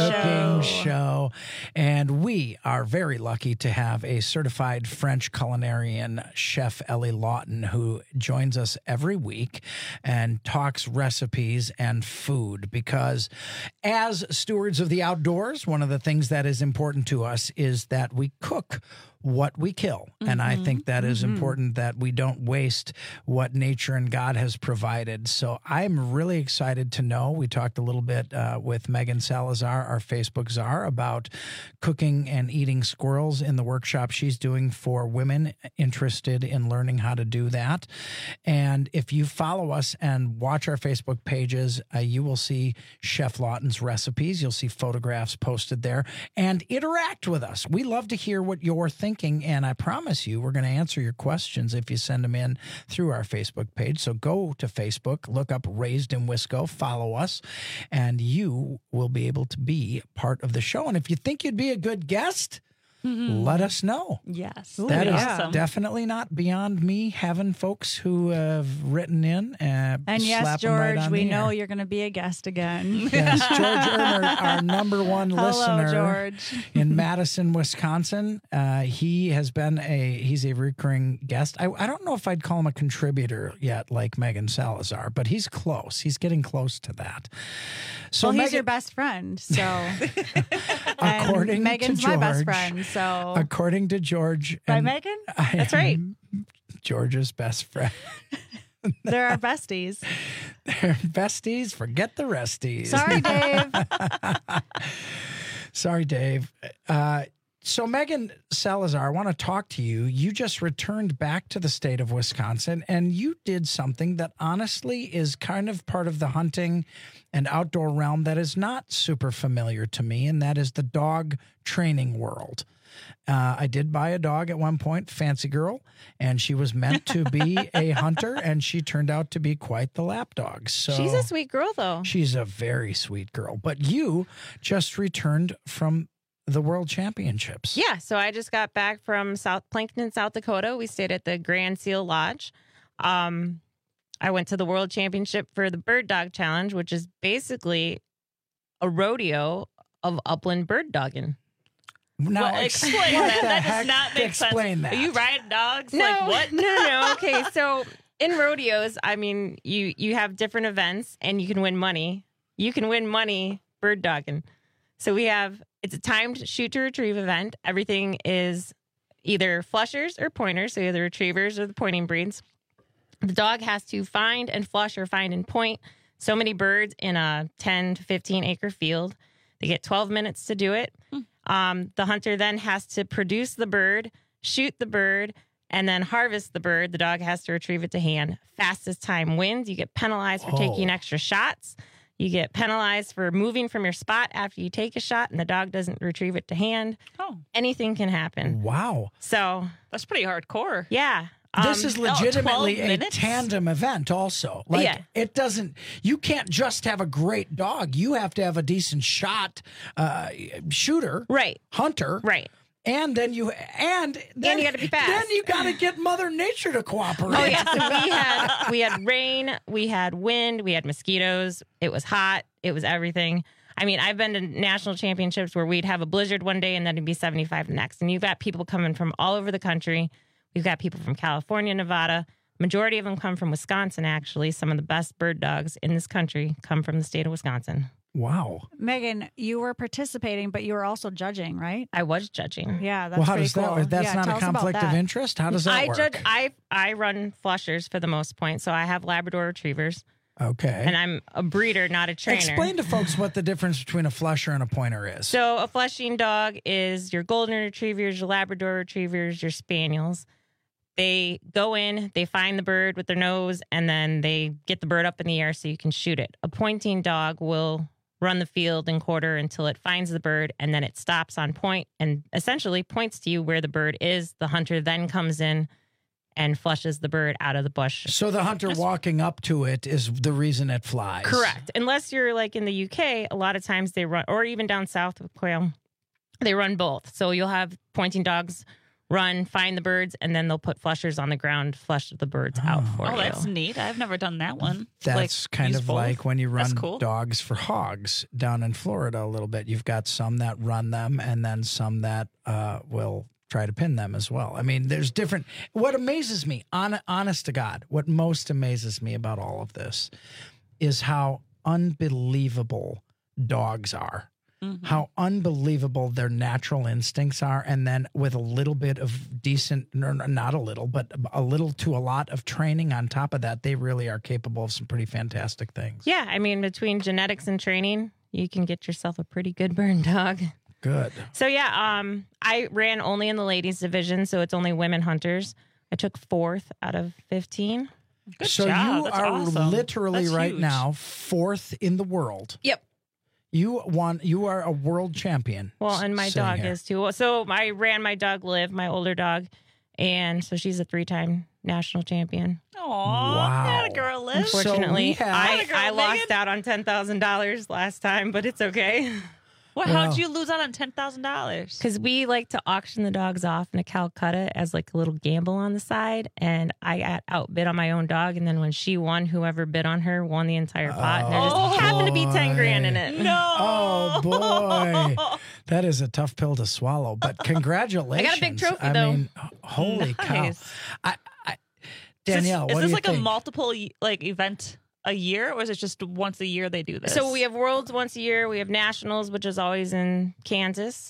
show. And we are very lucky to have a certified French culinarian, Chef Ellie Lawton, who joins us every week and talks recipes and food, because as stewards of the outdoors, one of the things that is important to us is that we cook what we kill. And I think that is important, that we don't waste what nature and God has provided. So I'm really excited to know. We talked a little bit with Megan Salazar, our Facebook czar, about cooking and eating squirrels in the workshop she's doing for women interested in learning how to do that. And if you follow us and watch our Facebook pages, you will see Chef Lawton's recipes. You'll see photographs posted there, and interact with us. We love to hear what you're thinking, and I promise you we're going to answer your questions if you send them in through our Facebook page. So go to Facebook, look up Raised in Wisco, follow us, and you will be able to be part of the show. And if you think you'd be a good guest, let us know. Yes. That is definitely not beyond me having folks who have written in and yes, slap George, them right on we the know air. you're going to be a guest again. Yes, George Ernert, our number one listener George. in Madison, Wisconsin. He has been he's a recurring guest. I don't know if I'd call him a contributor yet, like Megan Salazar, but he's close. He's getting close to that. So well, he's your best friend. So according Megan's to George, my best friend. So according to George, right, Megan? I That's am right. George's best friend. They're our besties. Besties, forget the resties. Sorry, Dave. Sorry, Dave. So, Megan Salazar, I want to talk to you. You just returned back to the state of Wisconsin, and you did something that honestly is kind of part of the hunting and outdoor realm that is not super familiar to me, and that is the dog training world. I did buy a dog at one point, Fancy Girl, and she was meant to be a hunter, and she turned out to be quite the lapdog. So She's a sweet girl, though. She's a very sweet girl. But you just returned from the World Championships. Yeah, so I just got back from South Plankton, South Dakota. We stayed at the Grand Seal Lodge. I went to the World Championship for the Bird Dog Challenge, which is basically a rodeo of upland bird dogging. Now, well, explain that. That does not make explain sense. that. Are you riding dogs? No, Like what? No. Okay, so in rodeos, I mean, you have different events and you can win money. You can win money bird dogging. So it's a timed shoot to retrieve event. Everything is either flushers or pointers, so either retrievers or the pointing breeds. The dog has to find and flush or find and point so many birds in a 10 to 15 acre field. They get 12 minutes to do it. The hunter then has to produce the bird, shoot the bird, and then harvest the bird. The dog has to retrieve it to hand. Fastest time wins. You get penalized for taking extra shots. You get penalized for moving from your spot after you take a shot and the dog doesn't retrieve it to hand. Oh. Anything can happen. Wow. So that's pretty hardcore. Yeah. This is legitimately 12 a minutes? tandem event also. Like, Yeah. it doesn't, you can't just have a great dog. You have to have a decent shot, shooter, right, hunter. Right. And then you got to be fast. Then you got to get Mother Nature to cooperate. Oh yeah, so we had rain, we had wind, we had mosquitoes. It was hot. It was everything. I mean, I've been to national championships where we'd have a blizzard one day and then it'd be 75 the next. And you've got people coming from all over the country. We've got people from California, Nevada. Majority of them come from Wisconsin, actually. Some of the best bird dogs in this country come from the state of Wisconsin. Wow. Megan, you were participating, but you were also judging, right? I was judging. Yeah, that's Well, how pretty does cool. that work? That's Yeah, not tell a us about conflict of that. interest? How does that work? I run flushers for the most point, so I have Labrador retrievers. Okay. And I'm a breeder, not a trainer. Explain to folks what the difference between a flusher and a pointer is. So a flushing dog is your golden retrievers, your Labrador retrievers, your spaniels. They go in, they find the bird with their nose, and then they get the bird up in the air so you can shoot it. A pointing dog will run the field and quarter until it finds the bird, and then it stops on point and essentially points to you where the bird is. The hunter then comes in and flushes the bird out of the bush. So the hunter walking up to it is the reason it flies. Correct. Unless you're like in the UK, a lot of times they run, or even down south with quail, they run both. So you'll have pointing dogs run, find the birds, and then they'll put flushers on the ground, flush the birds out for you. Oh, that's neat. I've never done that one. That's kind use of both. like when you run cool. dogs for hogs down in Florida a little bit. You've got some that run them and then some that will try to pin them as well. I mean, there's different. What amazes me, honest to God, what most amazes me about all of this is how unbelievable dogs are. Mm-hmm. How unbelievable their natural instincts are. And then with a little bit of decent, not a little, but a little to a lot of training on top of that, they really are capable of some pretty fantastic things. Yeah, I mean, between genetics and training, you can get yourself a pretty good burn dog. Good. So yeah, I ran only in the ladies division, so it's only women hunters. I took 4th out of 15. Good so job. you That's are awesome. literally That's right huge. now 4th in the world. Yep. You are a world champion. Well, and my sitting dog here. is too. So I ran my dog Liv, my older dog, and so she's a 3-time national champion. Aw, Wow. that a girl live. Unfortunately, So we have- I lost out on $10,000 last time, but it's okay. Well, Well- how'd you lose out on $10,000? Because we like to auction the dogs off in a Calcutta as like a little gamble on the side. And I got outbid on my own dog. And then when she won, whoever bid on her won the entire pot. And there just happened to be 10 grand in it. No. Oh boy, that is a tough pill to swallow. But congratulations! I got a big trophy, I though. mean, holy cow! Nice. Danielle, is what this do you like think? a multiple like event a year, or is it just once a year they do this? So we have Worlds once a year. We have Nationals, which is always in Kansas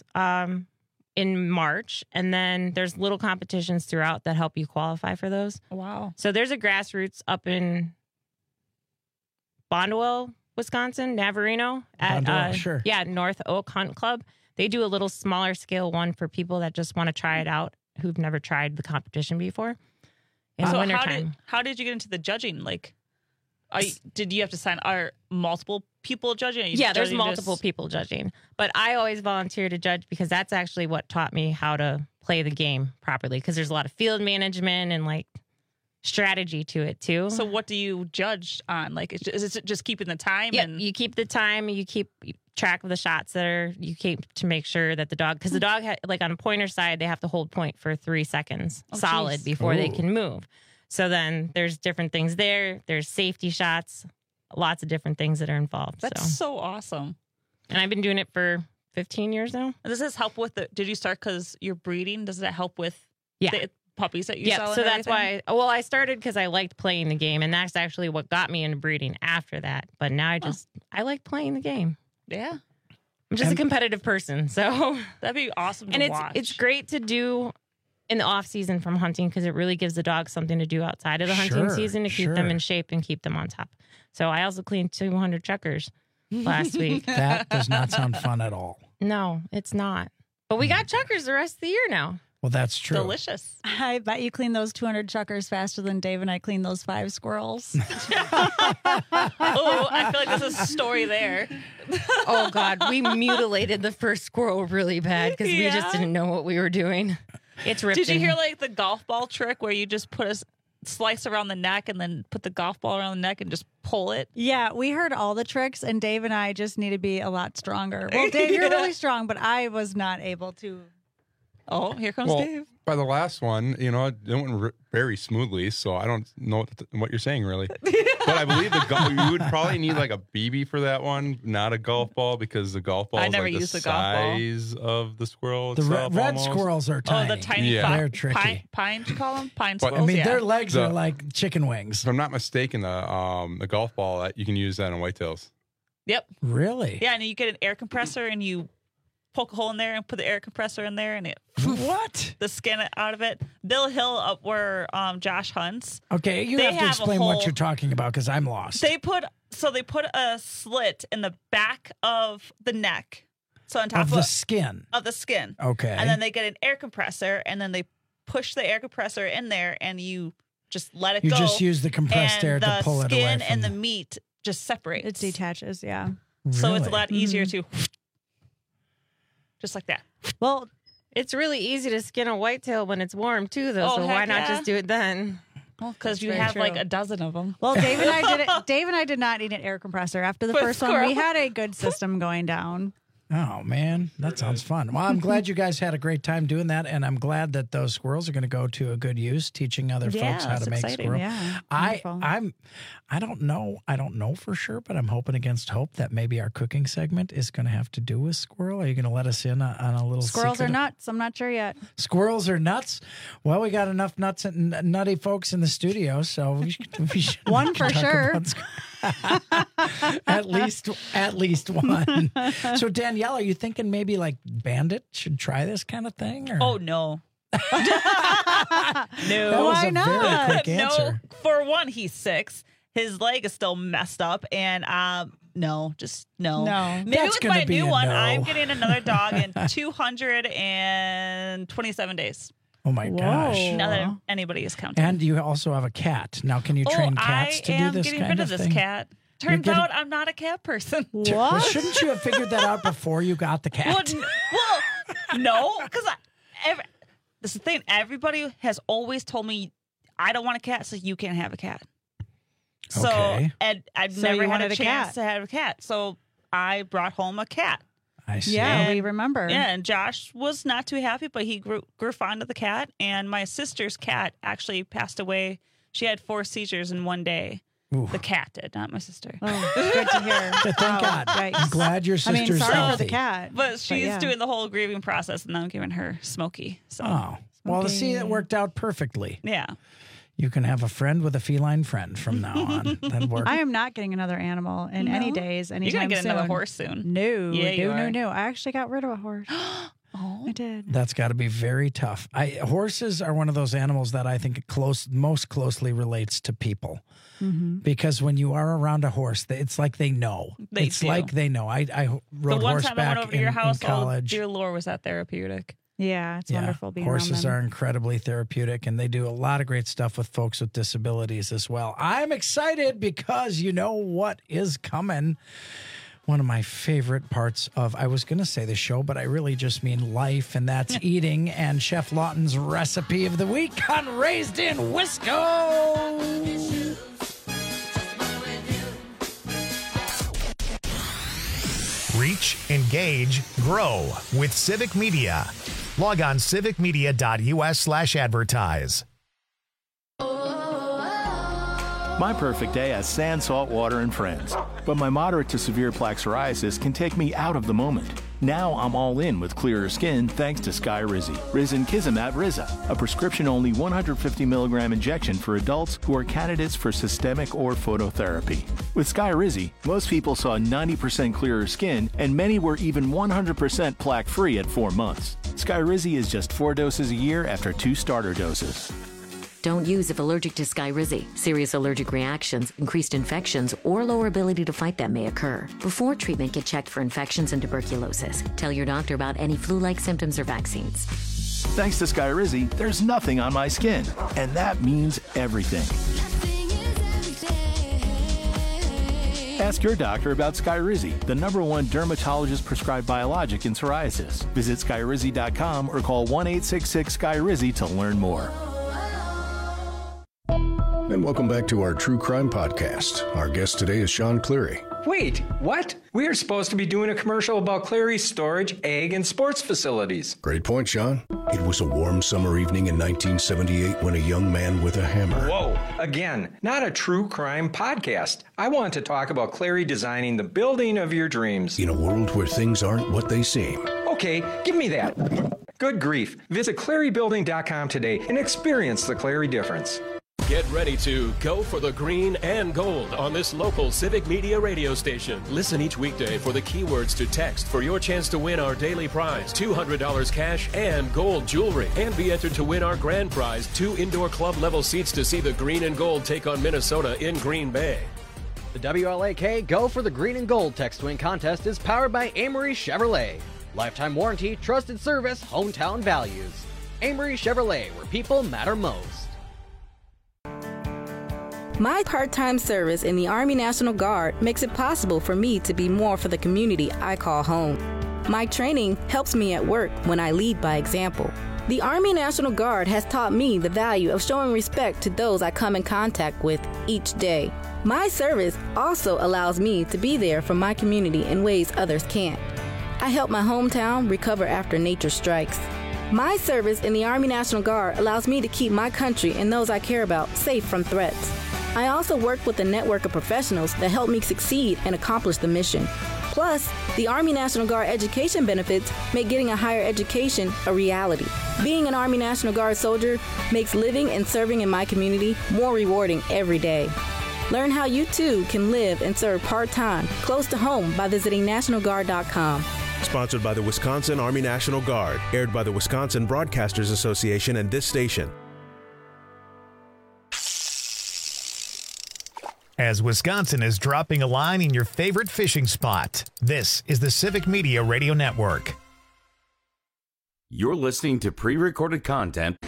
in March. And then there's little competitions throughout that help you qualify for those. Wow. So there's a grassroots up in Bondwell, Wisconsin, Navarino at Bondwell, sure. North Oak Hunt Club. They do a little smaller scale one for people that just want to try it out who've never tried the competition before. In the wintertime. How did you get into the judging? Like, did you have to sign? Are multiple people judging? There's multiple people judging. But I always volunteer to judge because that's actually what taught me how to play the game properly. Because there's a lot of field management and like strategy to it too. So what do you judge on? Like, is it just keeping the time? Yeah, and you keep the time. You keep track of the shots you keep to make sure that the dog, because the dog like on a pointer side, they have to hold point for 3 seconds solid before they can move. So then there's different things there. There's safety shots, lots of different things that are involved. That's so awesome. And I've been doing it for 15 years now. Does this help with did you start because you're breeding? Does that help with the puppies that you sell? So that's why, I started because I liked playing the game, and that's actually what got me into breeding after that. But now I like playing the game. Yeah. I'm just a competitive person, so that'd be awesome to watch. It's great to do in the off season from hunting because it really gives the dog something to do outside of the hunting season to keep them in shape and keep them on top. So I also cleaned 200 chuckers last week. That does not sound fun at all. No, it's not. But we got chuckers the rest of the year now. Well, that's true. Delicious. I bet you clean those 200 chuckers faster than Dave and I clean those 5 squirrels. Oh, I feel like there's a story there. Oh, God. We mutilated the first squirrel really bad because we just didn't know what we were doing. It's ripping. Did you hear like the golf ball trick where you just put a slice around the neck and then put the golf ball around the neck and just pull it? Yeah, we heard all the tricks, and Dave and I just need to be a lot stronger. Well, Dave, you're really strong, but I was not able to. Oh, here comes Dave. By the last one, it went very smoothly, so I don't know what you're saying, really. But I believe you would probably need like a BB for that one, not a golf ball, because the golf ball is like the size of the squirrel itself. The red squirrels are tiny. Oh, the tiny they're tricky. Pine, you call them? Pine squirrels, I mean, their legs are like chicken wings. If I'm not mistaken, the golf ball, you can use that in whitetails. Yep. Really? Yeah, and you get an air compressor and you poke a hole in there and put the air compressor in there and it the skin out of it. Bill Hill up where Josh hunts. Okay, you have to explain what you're talking about because I'm lost. They put a slit in the back of the neck. So on top of the skin. Of the skin. Okay. And then they get an air compressor and then they push the air compressor in there and you just let it go. You just use the compressed air to pull it away. The skin and the meat just separates. It detaches, yeah. Really? So it's a lot easier to just like that. Well, it's really easy to skin a whitetail when it's warm too, though. So why not just do it then? Well, because you have like a dozen of them. Well, Dave and I did it. Dave and I did not need an air compressor after the first one. We had a good system going down. Oh, man, that sounds fun. Well, I'm glad you guys had a great time doing that, and I'm glad that those squirrels are going to go to a good use, teaching other folks how to make squirrel. Yeah, I don't know for sure, but I'm hoping against hope that maybe our cooking segment is going to have to do with squirrel. Are you going to let us in on a little Squirrels secret? are nuts. I'm not sure yet. Squirrels are nuts? Well, we got enough nuts and nutty folks in the studio, so we should one for sure. At least one. So Danielle, are you thinking maybe like Bandit should try this kind of thing? Or? Oh no. No. That was Why a not? very quick answer. No, for one, he's 6. His leg is still messed up, and no, just no. No. Maybe That's with my gonna be new a one, no. I'm getting another dog in 227 days. Oh my gosh. Now that anybody is counting. And you also have a cat. Now, can you train cats to do this getting kind rid of of thing? this cat. Turns out I'm not a cat person. Well, shouldn't you have figured that out before you got the cat? Well, no, because this is the thing. Everybody has always told me I don't want a cat, so you can't have a cat. So, Okay. and I've So never you had wanted a a chance cat. to have a cat. So I brought home a cat. I see. Yeah, we remember. Yeah, and Josh was not too happy, but he grew fond of the cat. And my sister's cat actually passed away. She had 4 seizures in one day. Ooh. The cat did, not my sister. Oh, good to hear. But thank God. Yikes. I'm glad your sister's sorry healthy. for the cat. But she's yeah. doing the whole grieving process, and I'm giving her Smokey. So Oh. Well, see, it worked out perfectly. yeah. You can have a friend with a feline friend from now on. That worked. I am not getting another animal in any days, anytime You're gonna get soon. another horse soon. No, Yeah, you are. no. I actually got rid of a horse. Oh, I did. That's got to be very tough. Horses are one of those animals that I think most closely relates to people. Mm-hmm. Because when you are around a horse, it's like they know. It's like they know. I rode the one horseback time I went over to your house, in college. dear Lord, was that therapeutic? Yeah, it's wonderful being horses around them. are incredibly therapeutic, and they do a lot of great stuff with folks with disabilities as well. I'm excited because you know what is coming. One of my favorite parts of, I was going to say the show, but I really just mean life, and that's eating. And Chef Lawton's recipe of the week on Raised in Wisco. Reach, engage, grow with Civic Media. Log on civicmedia.us/advertise. My perfect day has sand, salt water, and friends. But my moderate to severe plaque psoriasis can take me out of the moment. Now I'm all in with clearer skin thanks to Skyrizi. Risankizumab Riza, a prescription-only 150 milligram injection for adults who are candidates for systemic or phototherapy. With Skyrizi, most people saw 90% clearer skin, and many were even 100% plaque-free at 4 months. Skyrizi is just 4 doses a year after 2 starter doses. Don't use if allergic to Skyrizi. Serious allergic reactions, increased infections, or lower ability to fight them may occur. Before treatment, get checked for infections and tuberculosis. Tell your doctor about any flu-like symptoms or vaccines. Thanks to Skyrizi, there's nothing on my skin, and that means everything. Ask your doctor about Skyrizi, the #1 dermatologist-prescribed biologic in psoriasis. Visit Skyrizi.com or call 1-866-SKYRIZI to learn more. And welcome back to our True Crime Podcast. Our guest today is Sean Cleary. Wait, what? We are supposed to be doing a commercial about Cleary's storage, egg, and sports facilities. Great point, Sean. It was a warm summer evening in 1978 when a young man with a hammer... Whoa, again, not a true crime podcast. I want to talk about Cleary designing the building of your dreams. In a world where things aren't what they seem. Okay, give me that. Good grief. Visit ClearyBuilding.com today and experience the Cleary difference. Get ready to go for the green and gold on this local Civic Media radio station. Listen each weekday for the keywords to text for your chance to win our daily prize, $200 cash and gold jewelry. And be entered to win our grand prize, 2 indoor club level seats to see the green and gold take on Minnesota in Green Bay. The WLAK Go for the Green and Gold text win contest is powered by Amory Chevrolet. Lifetime warranty, trusted service, hometown values. Amory Chevrolet, where people matter most. My part-time service in the Army National Guard makes it possible for me to be more for the community I call home. My training helps me at work when I lead by example. The Army National Guard has taught me the value of showing respect to those I come in contact with each day. My service also allows me to be there for my community in ways others can't. I help my hometown recover after nature strikes. My service in the Army National Guard allows me to keep my country and those I care about safe from threats. I also work with a network of professionals that help me succeed and accomplish the mission. Plus, the Army National Guard education benefits make getting a higher education a reality. Being an Army National Guard soldier makes living and serving in my community more rewarding every day. Learn how you too can live and serve part-time, close to home by visiting NationalGuard.com. Sponsored by the Wisconsin Army National Guard. Aired by the Wisconsin Broadcasters Association and this station. As Wisconsin is dropping a line in your favorite fishing spot, this is the Civic Media Radio Network. You're listening to pre-recorded content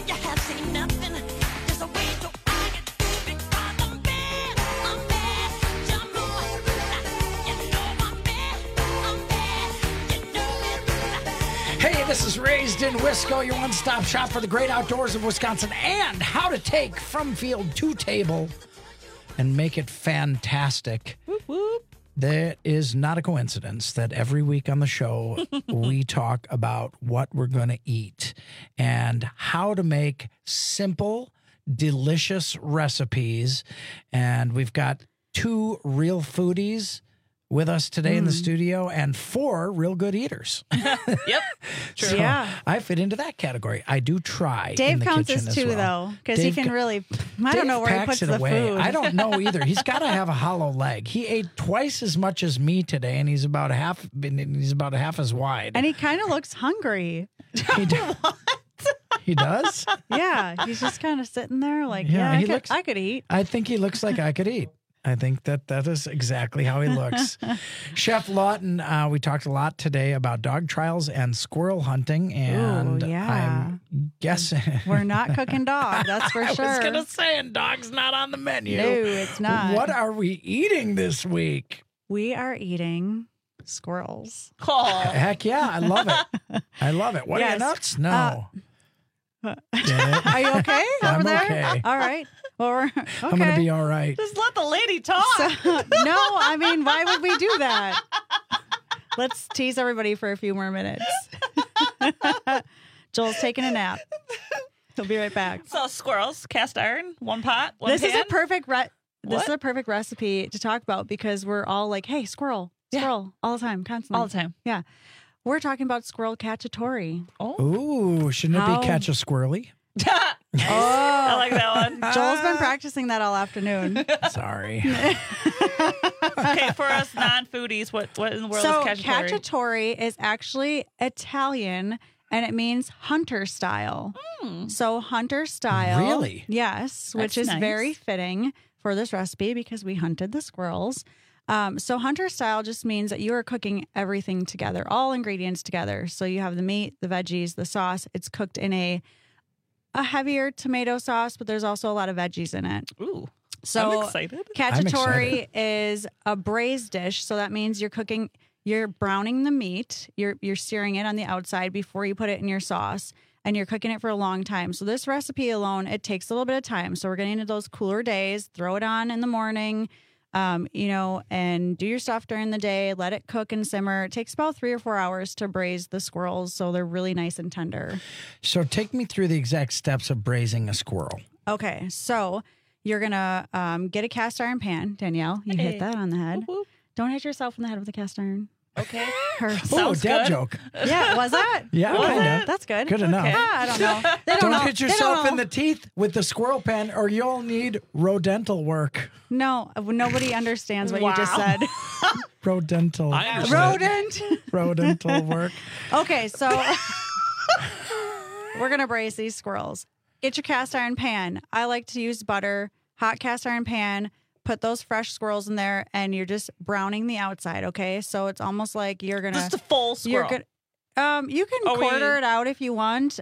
Hey, this is Raised in Wisco, your one-stop shop for the great outdoors of Wisconsin and how to take from field to table and make it fantastic. Whoop, whoop. That is not a coincidence that every week on the show we talk about what we're going to eat and how to make simple, delicious recipes. And we've got 2 real foodies with us today in the studio, and 4 real good eaters. Yep. True. So Yeah. I fit into that category. I do try. Dave in the counts kitchen as 2 well. though, because he Dave can really. I don't know where he packs puts it the away. food. I don't know either. He's got to have a hollow leg. He ate twice as much as me today, and he's about half as wide. And he kind of looks hungry. He does? Yeah, he's just kind of sitting there like, Yeah, yeah, he looks- I could eat. I think he looks like I could eat. I think that is exactly how he looks. Chef Lawton, we talked a lot today about dog trials and squirrel hunting, and yeah. I'm guessing We're not cooking dog, that's for sure. I was going to say, and dog's not on the menu. No, it's not. What are we eating this week? We are eating squirrels. Oh. Heck yeah, I love it. I love it. What are your nuts? No. Get it? Are you okay over I'm there? okay. All right. Well, we're okay. I'm going to be all right. Just let the lady talk. No, I mean, why would we do that? Let's tease everybody for a few more minutes. Joel's taking a nap. He'll be right back. So squirrels, cast iron, one pot, one This pan. is a perfect What? is a perfect recipe to talk about because we're all like, hey, squirrel, all the time, constantly. All the time. Yeah. We're talking about squirrel cacciatore. Ooh, shouldn't it How- be catch a squirrely? I like that one. Joel's been practicing that all afternoon. Sorry. Okay, for us non-foodies, what in the world So is cacciatore? cacciatore is actually Italian and it means hunter style. So hunter style. Really? Yes, which That's is nice. very fitting for this recipe because we hunted the squirrels. So hunter style just means that you are cooking everything together, all ingredients together. So you have the meat, the veggies, the sauce. It's cooked in a heavier tomato sauce, but there's also a lot of veggies in it. Ooh. So I'm excited. cacciatore is a braised dish. So that means you're browning the meat. You're searing it on the outside before you put it in your sauce. And you're cooking it for a long time. So this recipe alone, it takes a little bit of time. So we're getting into those cooler days. Throw it on in the morning, and do your stuff during the day. Let it cook and simmer. It takes about 3 or 4 hours to braise the squirrels, so they're really nice and tender. So take me through the exact steps of braising a squirrel. Okay, so you're gonna get a cast iron pan, Danielle. You hit that on the head. Whoop, whoop. Don't hit yourself in the head with a cast iron. Okay. Oh, Sounds dad good. joke. Yeah, was that? Yeah, Was kinda. it? That's good. Good enough. Okay. I don't know. They Don't know. hit They yourself don't in know. the teeth with the squirrel pen, or you'll need rodental work. No, nobody understands what you just said. Rodental. I understand. Rodent. Rodental work. Okay, so we're gonna braise these squirrels. Get your cast iron pan. I like to use butter. Hot cast iron pan. Put those fresh squirrels in there, and you're just browning the outside. Okay, so it's almost like you're gonna Just a full You're squirrel. good. You can Are we- quarter it out if you want.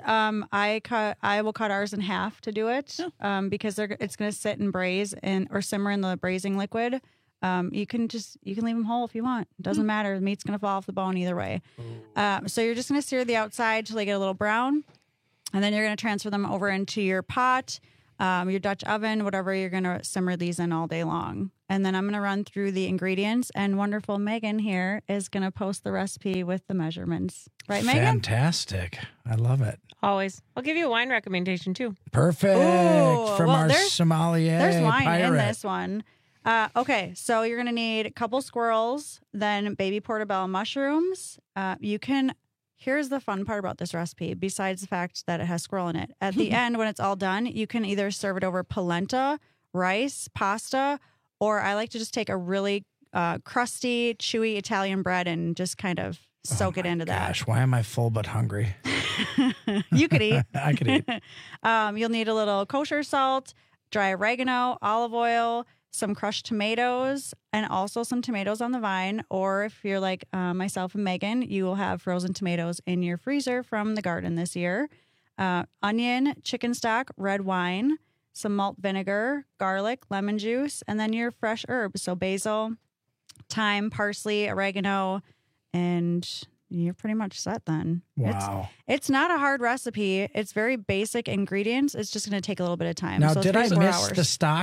I will cut ours in half to do it because it's going to sit and braise or simmer in the braising liquid. You can leave them whole if you want. It doesn't matter. The meat's going to fall off the bone either way. So you're just going to sear the outside till they get a little brown, and then you're going to transfer them over into your pot, your Dutch oven, whatever you're going to simmer these in all day long. And then I'm going to run through the ingredients, and wonderful Megan here is going to post the recipe with the measurements. Right, Megan? Fantastic. I love it. Always. I'll give you a wine recommendation too. Perfect. Ooh, From well, our there's- sommelier There's wine pirate. in this one. Okay, so you're going to need a couple squirrels, then baby portobello mushrooms. Here's the fun part about this recipe, besides the fact that it has squirrel in it. At the end, when it's all done, you can either serve it over polenta, rice, pasta, or I like to just take a really crusty, chewy Italian bread and just kind of soak it into Gosh, why am I full but hungry? that. You could eat. I could eat. You'll need a little kosher salt, dry oregano, olive oil, some crushed tomatoes, and also some tomatoes on the vine. Or if you're like myself and Megan, you will have frozen tomatoes in your freezer from the garden this year. Onion, chicken stock, red wine, some malt vinegar, garlic, lemon juice, and then your fresh herbs. So basil, thyme, parsley, oregano, and you're pretty much set then. Wow. It's not a hard recipe. It's very basic ingredients. It's just going to take a little bit of time. Now, so did 3 I to 4 miss hours. the stock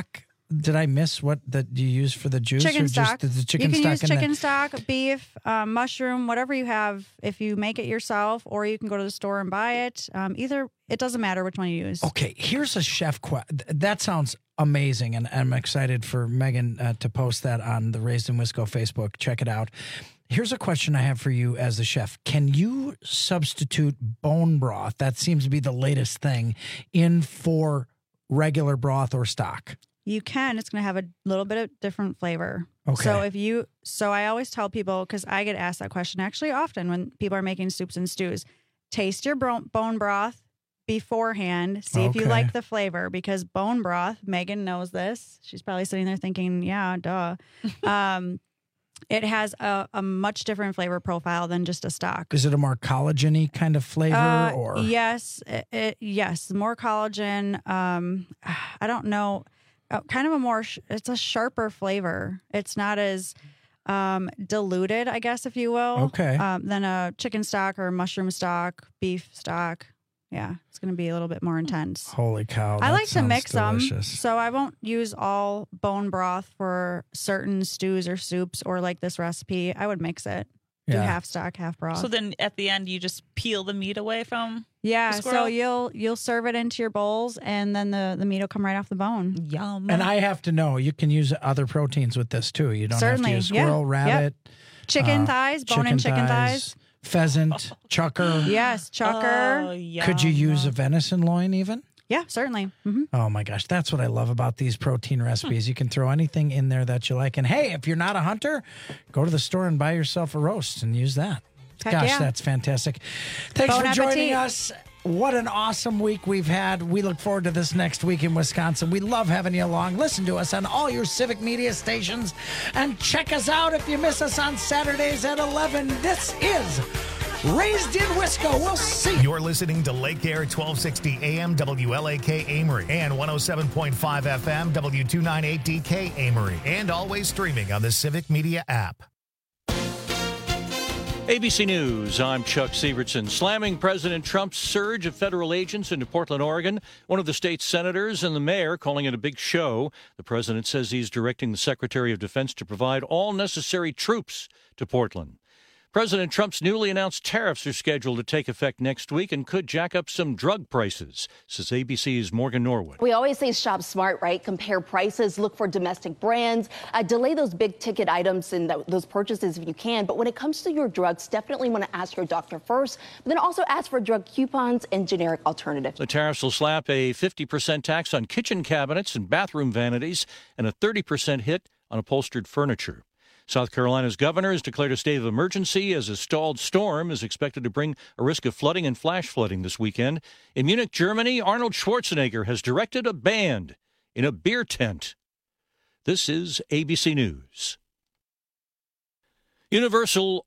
did I miss what that you use for the juice? Chicken or stock. Just the chicken you can stock use chicken stock, beef, mushroom, whatever you have. If you make it yourself, or you can go to the store and buy it. Either, it doesn't matter which one you use. Okay, here's a chef question. That sounds amazing, and I'm excited for Megan to post that on the Raised in Wisco Facebook. Check it out. Here's a question I have for you as the chef. Can you substitute bone broth, that seems to be the latest thing, in for regular broth or stock? You can. It's going to have a little bit of different flavor. Okay. So I always tell people, because I get asked that question actually often when people are making soups and stews, taste your bone broth beforehand. See if you like the flavor, because bone broth, Megan knows this. She's probably sitting there thinking, yeah, duh. It has a much different flavor profile than just a stock. Is it a more collagen-y kind of flavor? Or Yes. Yes. More collagen. I don't know. Kind of it's a sharper flavor. It's not as diluted, I guess, if you will. Okay. Than a chicken stock or mushroom stock, beef stock. Yeah, it's going to be a little bit more intense. Holy cow. I like to mix delicious. them, so I won't use all bone broth for certain stews or soups, or like this recipe. I would mix it. Do half stock, half broth. So then at the end, you just peel the meat away from the squirrel? So you'll serve it into your bowls, and then the meat will come right off the bone. Yum. And I have to know, you can use other proteins with this too. You don't have to use squirrel, rabbit. Yep. Chicken thighs, bone-in chicken thighs. Pheasant, chucker. Yes, chucker. Could you use a venison loin even? Yeah, certainly. Mm-hmm. Oh my gosh, that's what I love about these protein recipes. You can throw anything in there that you like. And hey, if you're not a hunter, go to the store and buy yourself a roast and use that. Gosh, that's fantastic. Thanks for joining us. What an awesome week we've had. We look forward to this next week in Wisconsin. We love having you along. Listen to us on all your civic media stations. And check us out if you miss us on Saturdays at 11. This is Raised in Wisco. We'll see you. You're listening to Lake Air 1260 AM WLAK Amory and 107.5 FM W298DK Amory. And always streaming on the Civic Media app. ABC News, I'm Chuck Severson. Slamming President Trump's surge of federal agents into Portland, Oregon. One of the state's senators and the mayor calling it a big show. The president says he's directing the Secretary of Defense to provide all necessary troops to Portland. President Trump's newly announced tariffs are scheduled to take effect next week and could jack up some drug prices, says ABC's Morgan Norwood. We always say shop smart, right? Compare prices, look for domestic brands, delay those big ticket items and those purchases if you can. But when it comes to your drugs, definitely want to ask your doctor first, but then also ask for drug coupons and generic alternatives. The tariffs will slap a 50% tax on kitchen cabinets and bathroom vanities and a 30% hit on upholstered furniture. South Carolina's governor has declared a state of emergency as a stalled storm is expected to bring a risk of flooding and flash flooding this weekend. In Munich, Germany, Arnold Schwarzenegger has directed a band in a beer tent. This is ABC News. Universal